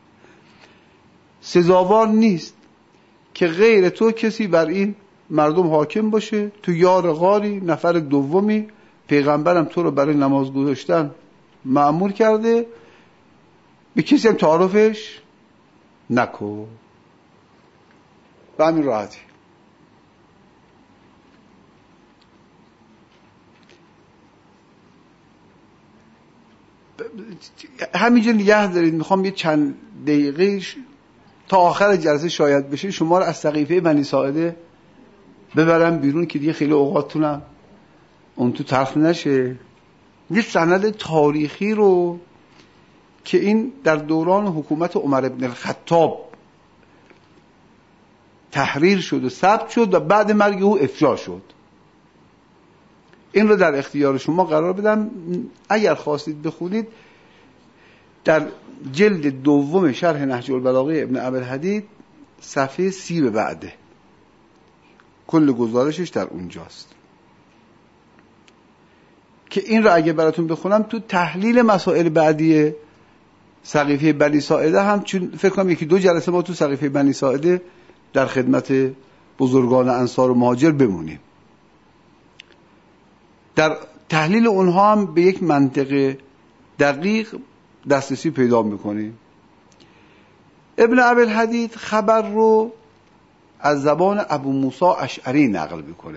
سزاوار نیست که غیر تو کسی بر این مردم حاکم باشه. تو یار غاری، نفر دومی، پیغمبرم تو رو برای نماز گذاشتن مأمور کرده، به کسی هم تعارفش نکن. به همین راحتی. همینجا نگه دارید. میخوام یه چند دقیقه تا آخر جلسه شاید بشه شما رو از سقیفه بنی ساعده ببرم بیرون که دیگه خیلی اوقاتونم اون تو تلخ نشه. یه سند تاریخی رو که این در دوران حکومت عمر بن الخطاب تحریر شد و ثبت شد و بعد مرگ او افشا شد، این رو در اختیار شما قرار بدم. اگر خواستید بخونید در جلد دوم شرح نهج البلاغه ابن ابوالحدید صفحه 30 به بعده، کل گزارشش در اونجاست که این رو اگه براتون بخونم تو تحلیل مسائل بعدی سقیفه بنی ساعده هم، چون فکر کنم یکی دو جلسه ما تو سقیفه بنی ساعده در خدمت بزرگان انصار و مهاجر بمونیم. در تحلیل اونها هم به یک منطق دقیق دسترسی پیدا میکنیم. ابن ابوالحدید خبر رو از زبان ابو موسی اشعری نقل میکنه.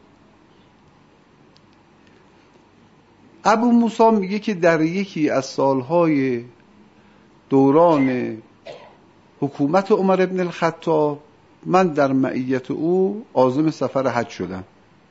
ابو موسی میگه که در یکی از سالهای دوران حکومت عمر ابن الخطاب من در معیت او عازم سفر حج شدم.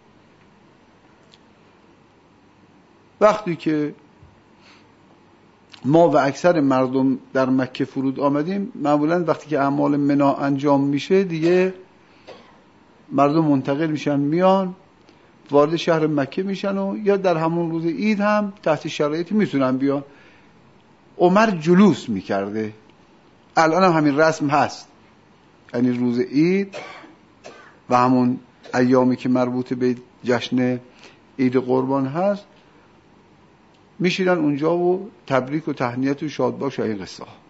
وقتی که ما و اکثر مردم در مکه فرود آمدیم، معمولا وقتی که اعمال منا انجام میشه دیگه مردم منتقل میشن، میان وارد شهر مکه میشن و یا در همون روز عید هم تحت شرایطی میتونن بیان. عمر جلوس میکرده، الان هم همین رسم هست، یعنی روز عید و همون ایامی که مربوط به جشن عید قربان هست میشیرن اونجا و تبریک و تهنیت و شادباش و این قصه ها.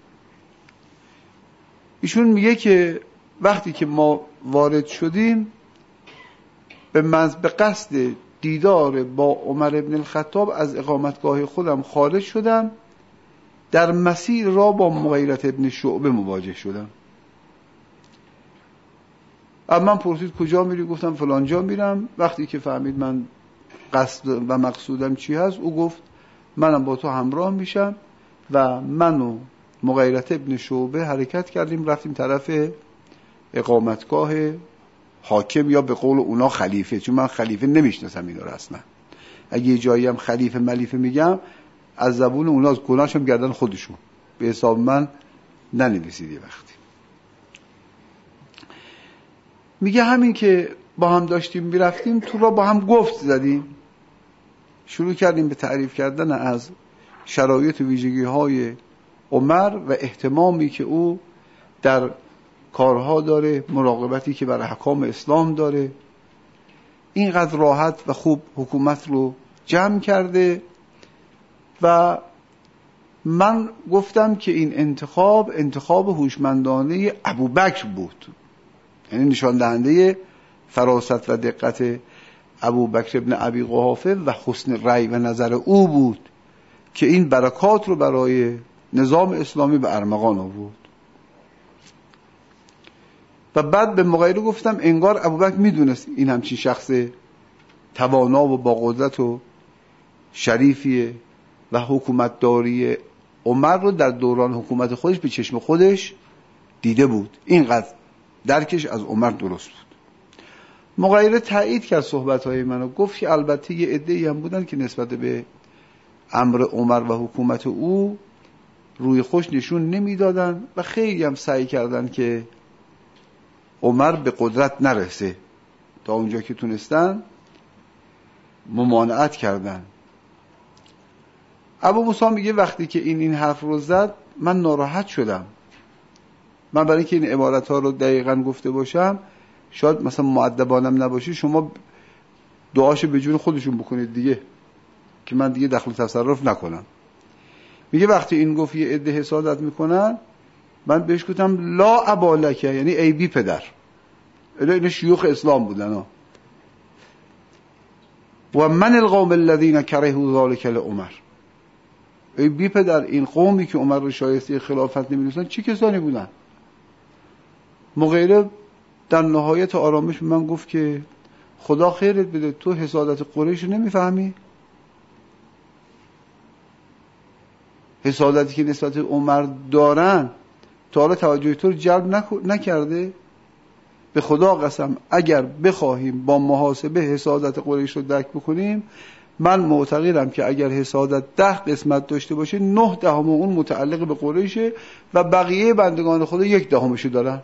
ایشون میگه که وقتی که ما وارد شدیم به قصد دیدار با عمر ابن الخطاب از اقامتگاه خودم خارج شدم، در مسیر را با مغیرة ابن شعبه مواجه شدم. اما من پرسید کجا میری؟ گفتم فلان جا میرم. وقتی که فهمید من قصد و مقصودم چی هست، او گفت منم با تو همراه میشم و من و مغیرة ابن شعبه حرکت کردیم، رفتیم طرف اقامتگاه حاکم یا به قول اونا خلیفه، چون من خلیفه نمیشناسم اینا رو اصلا. اگه یه جایی هم خلیفه ملیفه میگم از زبون اونا، از گناهشم گردن خودشون، به حساب من ننویسید. یه وقتی میگه همین که با هم داشتیم میرفتیم تو را با هم گفت زدیم، شروع کردیم به تعریف کردن از شرایط و ویژگی های عمر و اهتمامی که او در کارها داره، مراقبتی که بر احکام اسلام داره، اینقدر راحت و خوب حکومت رو جمع کرده. و من گفتم که این انتخاب هوشمندانه ابوبکر بود، یعنی نشان دهنده فراست و دقت ابوبکر ابن ابی قحافه و حسن رأی و نظر او بود که این برکات رو برای نظام اسلامی به ارمغان آورد. و بعد به مغیره گفتم انگار ابوبکر میدونست این همچین شخص توانا و با قدرت و شریفیه و حکومتداری عمر رو در دوران حکومت خودش به چشم خودش دیده بود، اینقدر درکش از عمر درست بود. مغیره تایید کرد صحبت‌های منو، گفت که البته یه عده‌ای هم بودن که نسبت به امر عمر و حکومت او روی خوش نشون نمیدادن و خیلی هم سعی کردن که عمر به قدرت نرسه، تا اونجا که تونستن ممانعت کردن. ابو موسی میگه وقتی که این حرف رو زد من ناراحت شدم. من برای اینکه این عبارت ها رو دقیقاً گفته باشم، شاید مثلا مؤدبانم نباشه، شما دعاشو به جون خودشون بکنید دیگه، که من دیگه دخل تصرف نکنم. میگه وقتی این گفت یه عده حسادت میکنن، من بهش گفتم لا ابالکه، یعنی ای بی پدر. اینا شیوخ اسلام بودن ها. و من القوم الذین کرهوا ذلک لعمر، ای بی پدر این قومی که عمر رو شایسته خلافت نمیدونستن چی کسانی بودن؟ مغیره در نهایت آرامش من گفت که خدا خیرت بده، تو حسادت قریش رو نمیفهمی؟ حسادتی که نسبت عمر دارن تا حالا توجه تو رو جلب نکرده؟ به خدا قسم اگر بخواهیم با محاسبه حسادت قریش رو درک بکنیم، من معتقدم که اگر حسادت 10 قسمت داشته باشه 9 دهم اون متعلق به قریشه و بقیه بندگان خدا 1 دهمشو دارن.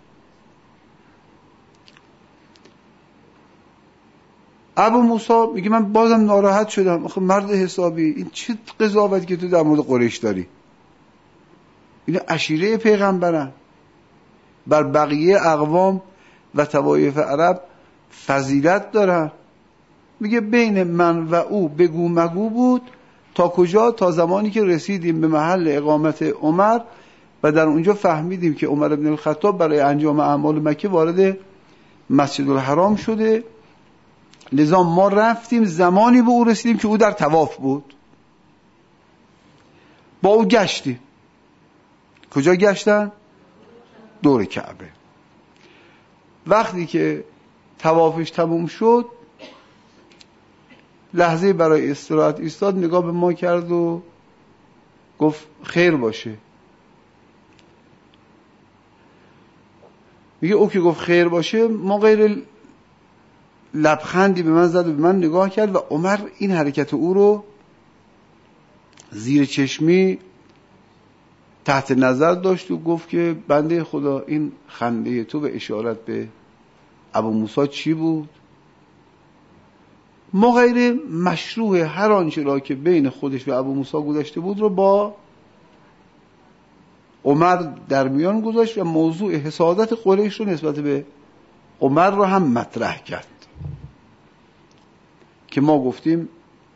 ابو موسی میگه من بازم ناراحت شدم. آخه مرد حسابی، این چه قضاوتی که تو در مورد قریش داری؟ اینا عشیره پیغمبرن، بر بقیه اقوام و طوایف عرب فضیلت دارن. میگه بین من و او بگو مگو بود تا کجا؟ تا زمانی که رسیدیم به محل اقامت عمر و در اونجا فهمیدیم که عمر ابن الخطاب برای انجام اعمال مکه وارد مسجد الحرام شده. لذا ما رفتیم، زمانی به او رسیدیم که او در طواف بود، با او گشتیم. کجا گشتن؟ دور کعبه. وقتی که طوافش تموم شد، لحظه برای استراحت ایستاد، نگاه به ما کرد و گفت خیر باشه. میگه او که گفت خیر باشه، ما غیر لبخندی به من زد و به من نگاه کرد و عمر این حرکت او رو زیر چشمی تحت نظر داشت و گفت که بنده خدا این خنده تو به اشارت به ابو موسی چی بود؟ مغیره مشروع هر آنچه را که بین خودش و ابو موسی گذشته بود رو با عمر در میان گذاشت و موضوع حسادت قریش رو نسبت به عمر رو هم مطرح کرد که ما گفتیم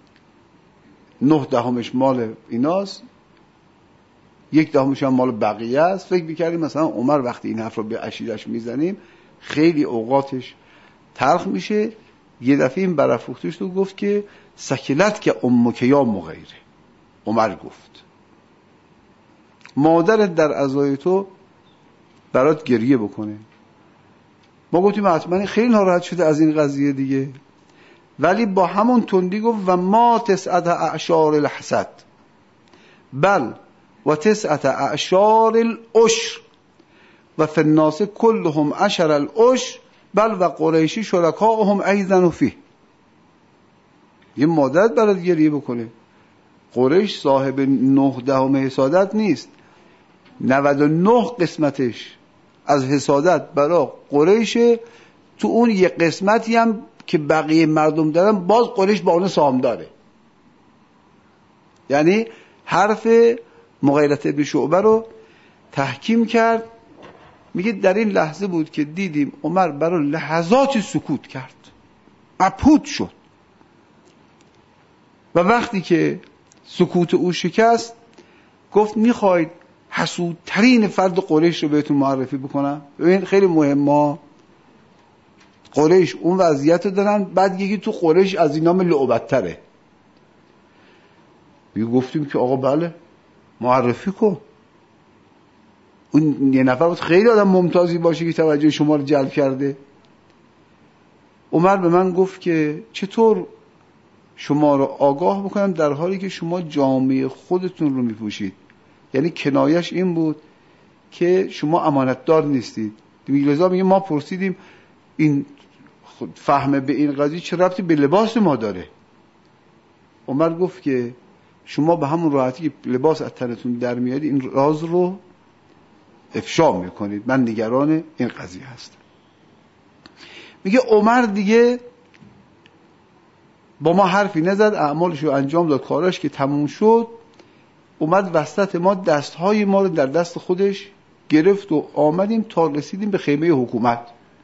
9/10 مال ایناست، 1/10 هم مال بقیه است. فکر می‌کردیم مثلا عمر وقتی این حرف رو به عشیرش میزنیم خیلی اوقاتش تلخ میشه. یه دفعه این برافروختش تو گفت که سکلت که امک یا مغیره. عمر گفت مادرت در عزای تو برات گریه بکنه. ما گفتیم حتما خیلی ناراحت شده از این قضیه دیگه، ولی با همون تندی گفت و ما 9 اعشار الحسد بل و 9 اعشار العشر و فی الناس كلهم 10 العشر بل و قریشی شرکاهم ایضا فیه. یه مادرت برات گریه بکنه. قریش صاحب 9/10 حسادت نیست، 99 قسمتش از حسادت برای قریشه. تو اون یه قسمتی هم که بقیه مردم دارن باز قریش با اون سهام داره. یعنی حرف مغیرة بن شعبه رو تحکیم کرد. میگه در این لحظه بود که دیدیم عمر برای لحظات سکوت کرد، مبهوت شد و وقتی که سکوت او شکست گفت میخواید حسودترین فرد قریش رو بهتون معرفی بکنم؟ ببین خیلی مهمه، قریش اون وضعیت رو دارن، بعد یکی تو قریش از این نام لعبت‌تره. گفتیم که آقا بله معرفی کن. اون یه نفر بود خیلی آدم ممتازی باشه که توجه شما رو جلب کرده. عمر به من گفت که چطور شما رو آگاه بکنم در حالی که شما جامعه خودتون رو میپوشید. یعنی کنایش این بود که شما امانتدار نیستید. لذا میگه ما پرسیدیم این فهمه به این قضیه چه ربطی به لباس ما داره؟ عمر گفت که شما به همون راحتی که لباس از تنتون در میاد این راز رو افشا میکنید. من نگران این قضیه هستم. میگه عمر دیگه با ما حرفی نزد، اعمالش رو انجام داد، کاراش که تموم شد اومد وسط ما، دستهای ما رو در دست خودش گرفت و آمدیم تا رسیدیم به خیمه حکومت.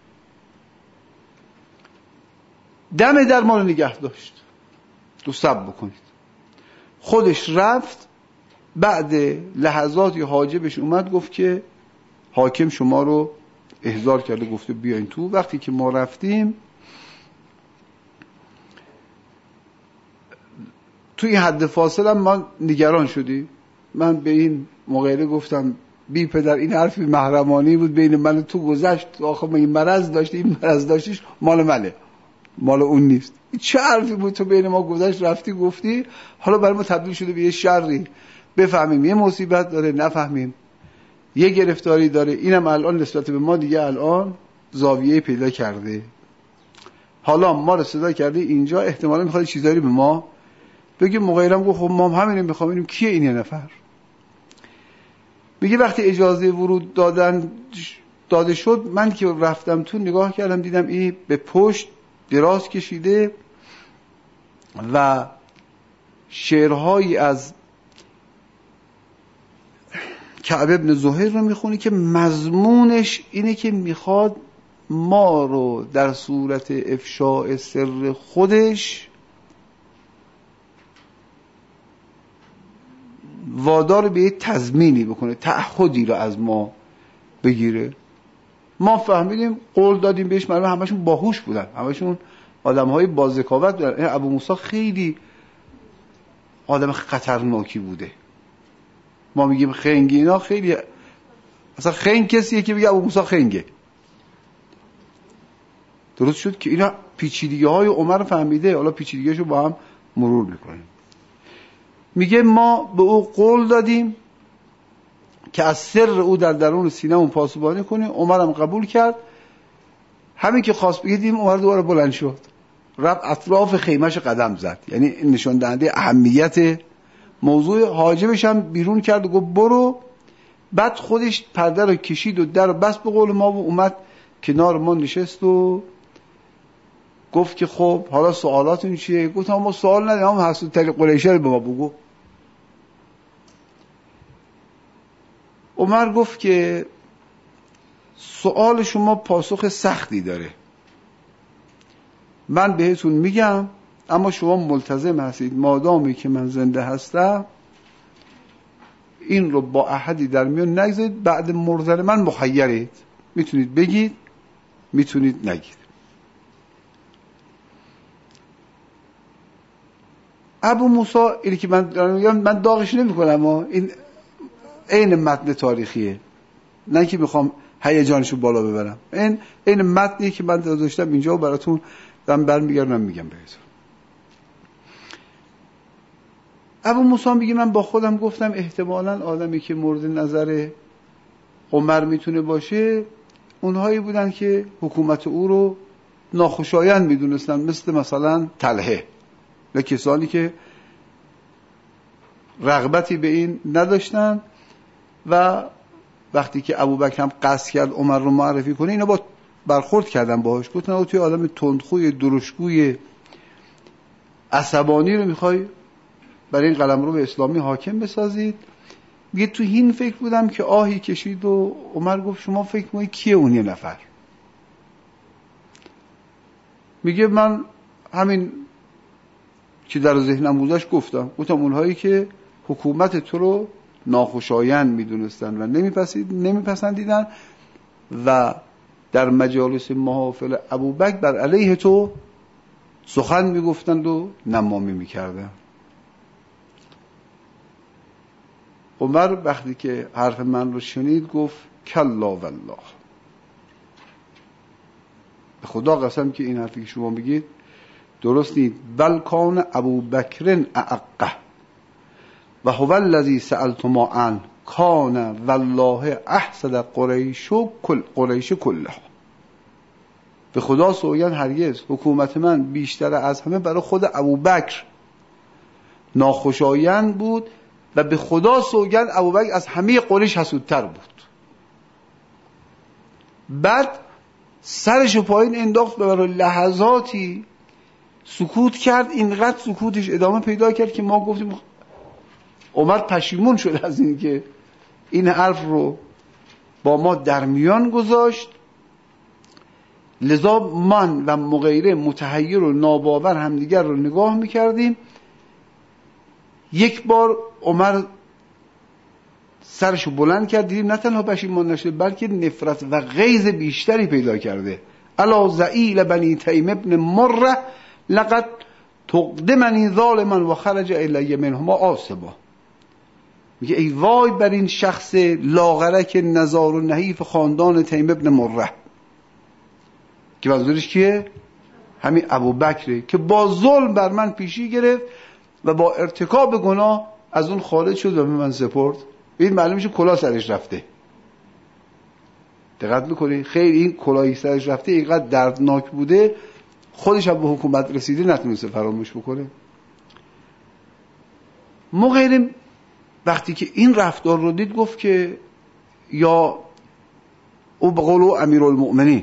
دم در ما رو نگه داشت تو صبر بکنید. خودش رفت. بعد لحظاتی حاجبش اومد گفت که حاکم شما رو احضار کرده، گفته بیاین تو. وقتی که ما رفتیم توی حد فاصله ما نگران شدیم. من به این مغیره گفتم بی پدر این حرفی محرمانی بود بین من و تو گذشت. آخه من این مرض داشتی، این مرض داشتیش مال منه، مال اون نیست. چه حرفی بود تو بین ما گذشت رفتی گفتی، حالا برای ما تبدیل شده به یه شری. بفهمیم یه مصیبت داره، نفهمیم یه گرفتاری داره. اینم الان نسبت به ما دیگه الان زاویه پیدا کرده. حالا ما رو صدا کرده اینجا، احتمالا میخواد چیزایی به ما بگیم. مغیرم گفت خب ما همینو میخوام ببینیم کیه این یه نفر. میگه وقتی اجازه ورود داده شد من که رفتم تو نگاه کردم دیدم این به پشت دراز کشیده و شعرهایی از کعب ابن زهیر رو میخونی که مضمونش اینه که میخواد ما رو در صورت افشاء سر خودش وادار به یه تضمینی بکنه، تعهدی رو از ما بگیره. ما فهمیدیم، قول دادیم بهش. مردم همشون باهوش بودن، همشون آدم‌های با ذکاوت بودن. ابو موسی خیلی آدم خطرناکی بوده. ما میگیم خنگی، اینا خیلی اصلا خنگ کسیه که بگه ابو موسی خنگه. درست شد که اینا پیچیدگی‌های عمر فهمیده. حالا پیچیدگی‌هاشو با هم مرور میکنیم. میگه ما به او قول دادیم که از سر او در درون سینه‌مون پاسبانی کنیم. عمرم قبول کرد. همین که خواست بگیدیم عمر دوباره بلند شد، رفت اطراف خیمه‌اش قدم زد. یعنی نشون دهنده اهمیت موضوع. حاجبش هم بیرون کرد و گفت برو. بعد خودش پرده رو کشید و در بست به قول ما و اومد کنار ما نشست و گفت که خب حالا سوالاتون چیه؟ گفتم ما سوال نداریم، هم حسودترین قریشه رو به ما بگو. عمر گفت که سوال شما پاسخ سختی داره، من بهتون میگم، اما شما ملتزم هستید مادامی که من زنده هستم این رو با احدی در میان نگذارید، بعد مردن من مخیرید، میتونید بگید میتونید نگید. ابو موسی اینی که من میگم، من داغش نمی کنم، این عین متن تاریخیه، نه که میخوام هیجانشو بالا ببرم، این متنی که من داشتم اینجا و براتون دارم برمیگردم میگم بهتون. ابو موسی میگه من با خودم گفتم احتمالاً آدمی که مورد نظر عمر میتونه باشه اونهایی بودن که حکومت او رو ناخوشایند میدونستن، مثلا طلحه و کسانی که رغبتی به این نداشتن و وقتی که ابوبکر هم قصد کرد عمر رو معرفی کنه اینا با برخورد کردن باهاش، گفتن او توی آدم تندخوی درشتگوی عصبانی رو میخوای برای این قلمرو به اسلامی حاکم بسازید. میگه تو این فکر بودم که آهی کشید و عمر گفت شما فکر میکنید کیه اون یه نفر؟ میگه من همین که در ذهنم گذشت گفتم اونهایی که حکومت تو رو ناخوشایند میدونستن و نمیپسندیدن و در مجالس محافل ابوبکر بر علیه تو سخن میگفتند و نمامی میکردن. عمر وقتی که حرف من رو شنید گفت کلا والله، به خدا قسم که این حرفی که شما میگید درست نیست، بل کان ابوبکر اعقه و هو الذی سألتما عنه کان والله احسد قریش کلها. به خدا سوگند هرگز حکومت من بیشتر از همه برای خود ابوبکر ناخوشایند بود و به خدا سوگند ابوبکر از همه قریش حسودتر بود. بعد سرشو پایین انداخت و برای لحظاتی سکوت کرد، اینقدر سکوتش ادامه پیدا کرد که ما گفتیم عمر پشیمون شد از این که این حرف رو با ما در میان گذاشت. لذا من و مغیره متحیر و ناباور همدیگر رو نگاه میکردیم. یک بار عمر سرشو بلند کرد، دیدیم نه تنها پشیمان نشده بلکه نفرت و غیظ بیشتری پیدا کرده. الا زعیل بنی تیم ابن مره لقد تقدمنی ظالما و خرج الی منهما آصبا. میگه ای وای بر این شخص لاغرک نزار و نحیف خاندان تیم ابن مره که منظورش کیه؟ همین ابوبکره که با ظلم بر من پیشی گرفت و با ارتکاب گناه از اون خارج شد و به من سپرد. این معلوم میشه کلاه سرش رفته. دقت میکنی؟ خیلی این کلاهی سرش رفته اینقدر دردناک بوده خودش هم به حکومت رسیده نتونسته فراموش بکنه. مغیره وقتی که این رفتار رو دید گفت که یا او بقولو امیرالمؤمنین،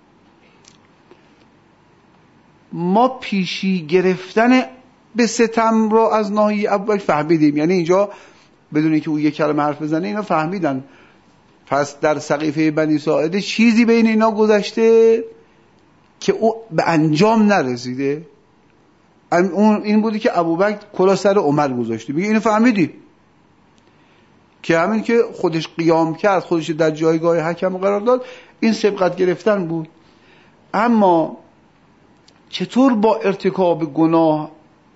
ما پیشی گرفتن به ستم رو از ناحیه ابوبکر فهمیدیم، یعنی اینجا بدون اینکه او یک کلمه حرف بزنه اینا فهمیدن. پس در سقیفه بنی ساعده چیزی بین اینا گذشته که او به انجام نرسیده. اون این بودی که ابوبکر کلاه سر عمر گذاشته. میگه اینو فهمیدی که همین که خودش قیام کرد، خودش در جایگاه حکم قرار داد، این سبقت گرفتن بود. اما چطور با ارتکاب گناه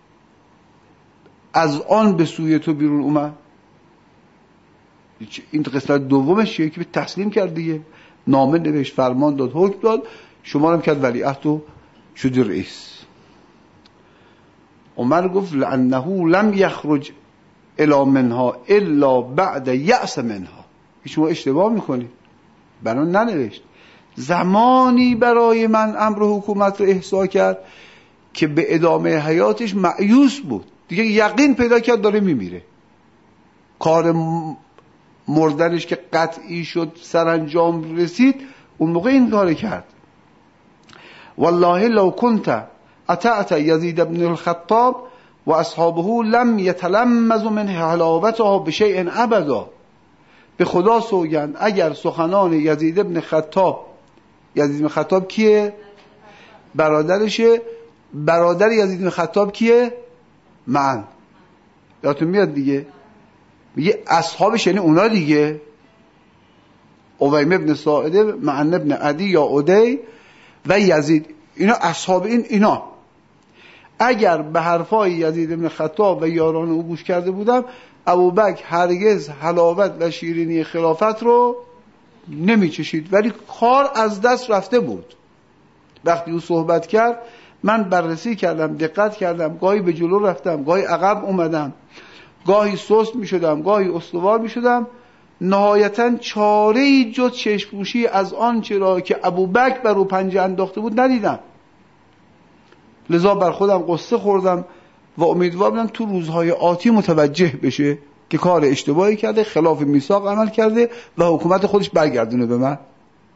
از آن به سوی تو بیرون اومد؟ این قسمت دومش چیه که به تسلیم کرد دیگه، نامه نوشت، فرمان داد، حکم داد، شما هم کرد ولیعهد و شدی رئیس. عمر گفت لانه لم یخرج الی منها الا بعد یأس منها. شما اشتباه میکنید، بنا ننوشت. زمانی برای من امر حکومت رو احضا کرد که به ادامه حیاتش مایوس بود، دیگه یقین پیدا کرد داره میمیره، کار مردنش که قطعی شد سرانجام رسید، اون موقع این کار کرد. والله لو كنت اطعت یزید بن الخطاب و اصحابه لم یتلمذ من حلاوتها بشیء ابدا. به خدا سوگند اگر سخنان یزید ابن خطاب کیه؟ برادرشه. برادر یزید ابن خطاب کیه؟ معن. یادتون میاد دیگه، میگه اصحابش یعنی اونا دیگه، اویم ابن ساعده، معن ابن عدی یا عدی و یزید، اینا اصحاب اینا. اگر به حرفای یزید ابن خطاب و یاران او گوش کرده بودم، ابوبکر هرگز حلاوت و شیرینی خلافت رو نمیچشید، ولی کار از دست رفته بود. وقتی او صحبت کرد من بررسی کردم، دقت کردم، گاهی به جلو رفتم، گاهی عقب اومدم، گاهی سست میشدم، گاهی استوار میشدم. نهایتاً چاره‌ای جز چشم‌پوشی از آن چرا که ابوبکر بر او پنجه انداخته بود ندیدم. لذا بر خودم قصه خوردم و امیدوار بودم تو روزهای آتی متوجه بشه که کار اشتباهی کرده، خلاف میثاق عمل کرده و حکومت خودش برگردونه به من.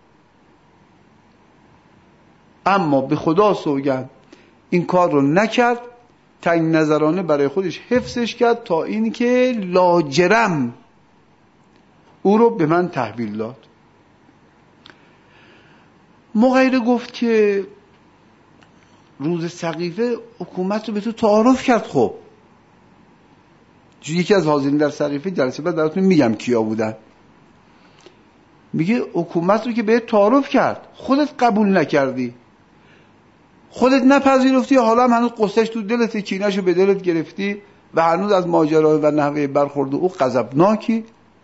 اما به خدا سوگند این کار رو نکرد، تنگ نظرانه برای خودش حفظش کرد تا این که لاجرم او رو به من تحویل داد. مغیره گفت که روز سقیفه حکومت رو به تو تعارف کرد. خب یکی از حاضرین در سقیفه جلسه بعد براتون میگم کیا بودن، میگه حکومت رو که بهت تعارف کرد، خودت قبول نکردی، خودت نپذیرفتی، حالا هم هنوز قصهش تو دلت، کینه‌شو به دلت گرفتی و هنوز از ماجرا و نحوه برخورد او غضبناکی.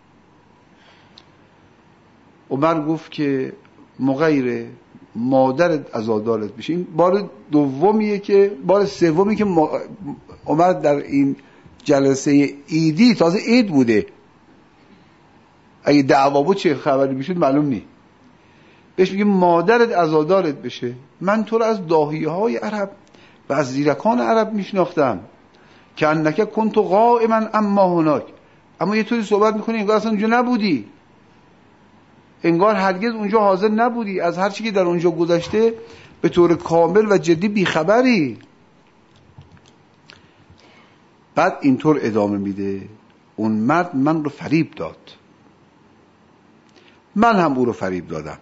عمر گفت که مغیره مادرت عزادارت بشه. این بار دومیه که بار سومی که عمر در این جلسه عیدی، تازه عید بوده، اگه دعوا بود چه خبری میشد معلوم نیست، بهش میگه مادرت عزادارت بشه. من تو رو از داهیه های عرب و از زیرکان عرب میشناختم که انک کنت قائما اما هناک، اما یه طوری صحبت میکنی انگار اصلا اونجا نبودی، انگار هرگز اونجا حاضر نبودی، از هر چی که در اونجا گذشته به طور کامل و جدی بیخبری. بعد اینطور ادامه میده اون مرد من رو فریب داد، من هم او رو فریب دادم،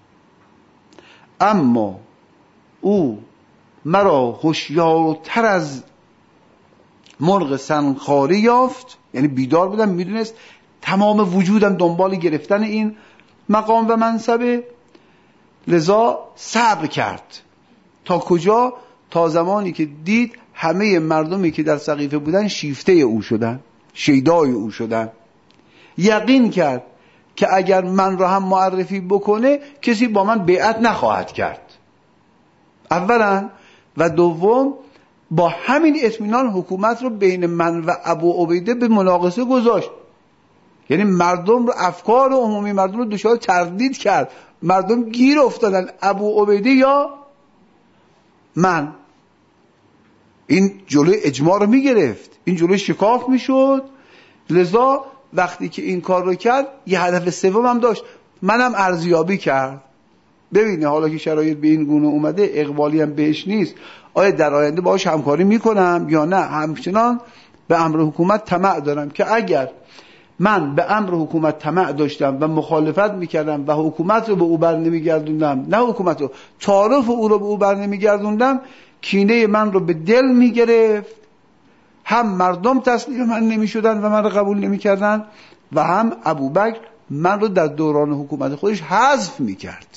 اما او مرا هوشیارتر از مرغ سنخاری یافت، یعنی بیدار بودم، میدونست تمام وجودم دنبال گرفتن این مقام و منصبه، لذا صبر کرد. تا کجا؟ تا زمانی که دید همه مردمی که در سقیفه بودن شیفته او شدن، شیدای او شدن. یقین کرد که اگر من را هم معرفی بکنه کسی با من بیعت نخواهد کرد، اولا، و دوم با همین اطمینان حکومت رو بین من و ابو عبیده به مناقصه گذاشت. یعنی مردم رو، افکار عمومی مردم رو دچار تردید کرد، مردم گیر افتادن ابو عبیده یا من. این جلوی اجماع رو میگرفت، این جلوی شکاف میشد. لذا وقتی که این کار رو کرد یه هدف سوم هم داشت، منم ارزیابی کرد. ببینه حالا که شرایط به این گونه اومده، اقبالی هم بهش نیست، آیا در آینده باهاش همکاری میکنم یا نه. همچنان به امر حکومت طمع دارم که اگر من به امر حکومت طمع داشتم و مخالفت میکردم و حکومت رو به او بر نمیگردوندم، نه حکومت رو، تعارف او رو به او بر نمیگردوندم، کینه من رو به دل میگرفت، هم مردم تسلیم من نمیشدن و من رو قبول نمیکردن و هم ابوبکر من رو در دوران حکومت خودش حذف میکرد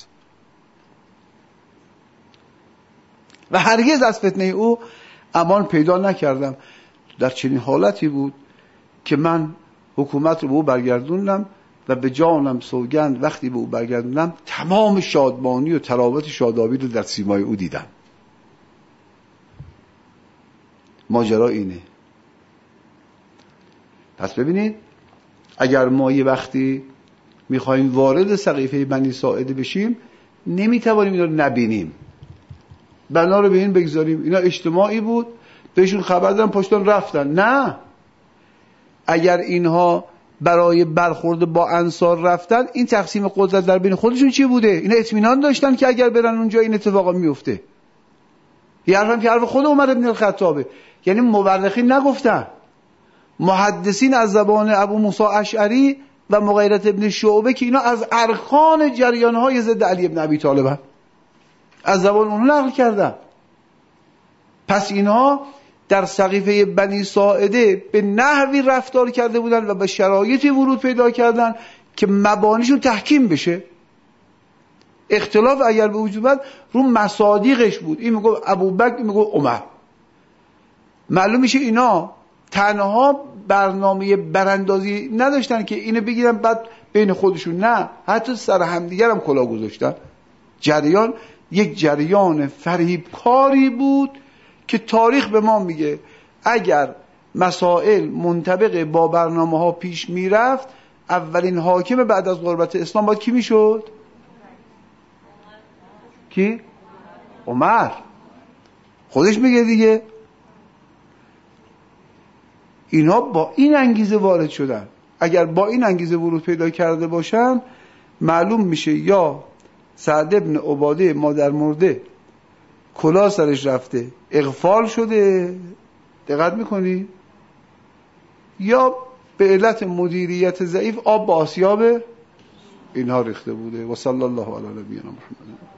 و هرگز از فتنه او امان پیدا نکردم. در چنین حالتی بود که من حکومت رو به او برگردوندم و به جانم سوگند وقتی به او برگردوندم تمام شادمانی و تراوت شادابی رو در سیمای او دیدم. ماجرا اینه. پس ببینید، اگر ما یه وقتی میخوایم وارد سقیفه بنی ساعده بشیم نمیتوانیم اینا رو نبینیم، بنا رو به این بگذاریم اینا اجتماعی بود، بهشون خبر دادن پشتان رفتن. نه، اگر اینها برای برخورد با انصار رفتن، این تقسیم قدرت در بین خودشون چی بوده؟ اینا اطمینان داشتن که اگر برن اونجا این اتفاقا میفته. یه حرف هم که حرف خود عمر بن الخطابه، یعنی مورخین نگفتن، محدثین از زبان ابو موسی اشعری و مغیرة ابن شعبه که اینا از ارکان جریانهای ضد علی ابن ابی طالب از زبان اونها نقل کردن. پس اینها در سقیفه بنی ساعده به نحوی رفتار کرده بودن و به شرایطی ورود پیدا کردن که مبانیشون تحکیم بشه. اختلاف اگر به وجود اومد رو مصادیقش بود، این میگه ابوبکر، این میگه عمر. معلوم میشه اینا تنها برنامه براندازی نداشتن که اینو بگیرن بعد بین خودشون، نه، حتی سر همدیگر هم کلاه گذاشتن. جریان یک جریان فریبکاری بود که تاریخ به ما میگه اگر مسائل منطبق با برنامه ها پیش میرفت، اولین حاکم بعد از غربت اسلام باید کی میشد؟ کی؟ عمر. خودش میگه دیگه. اینا با این انگیزه وارد شدن. اگر با این انگیزه ورود پیدا کرده باشن، معلوم میشه یا سعد ابن عباده مادر مرده کلاه سرش رفته اغفال شده، دقت میکنی؟ یا به علت مدیریت ضعیف آب با آسیاب اینها ریخته بوده. و صلی الله علی نبینا محمد.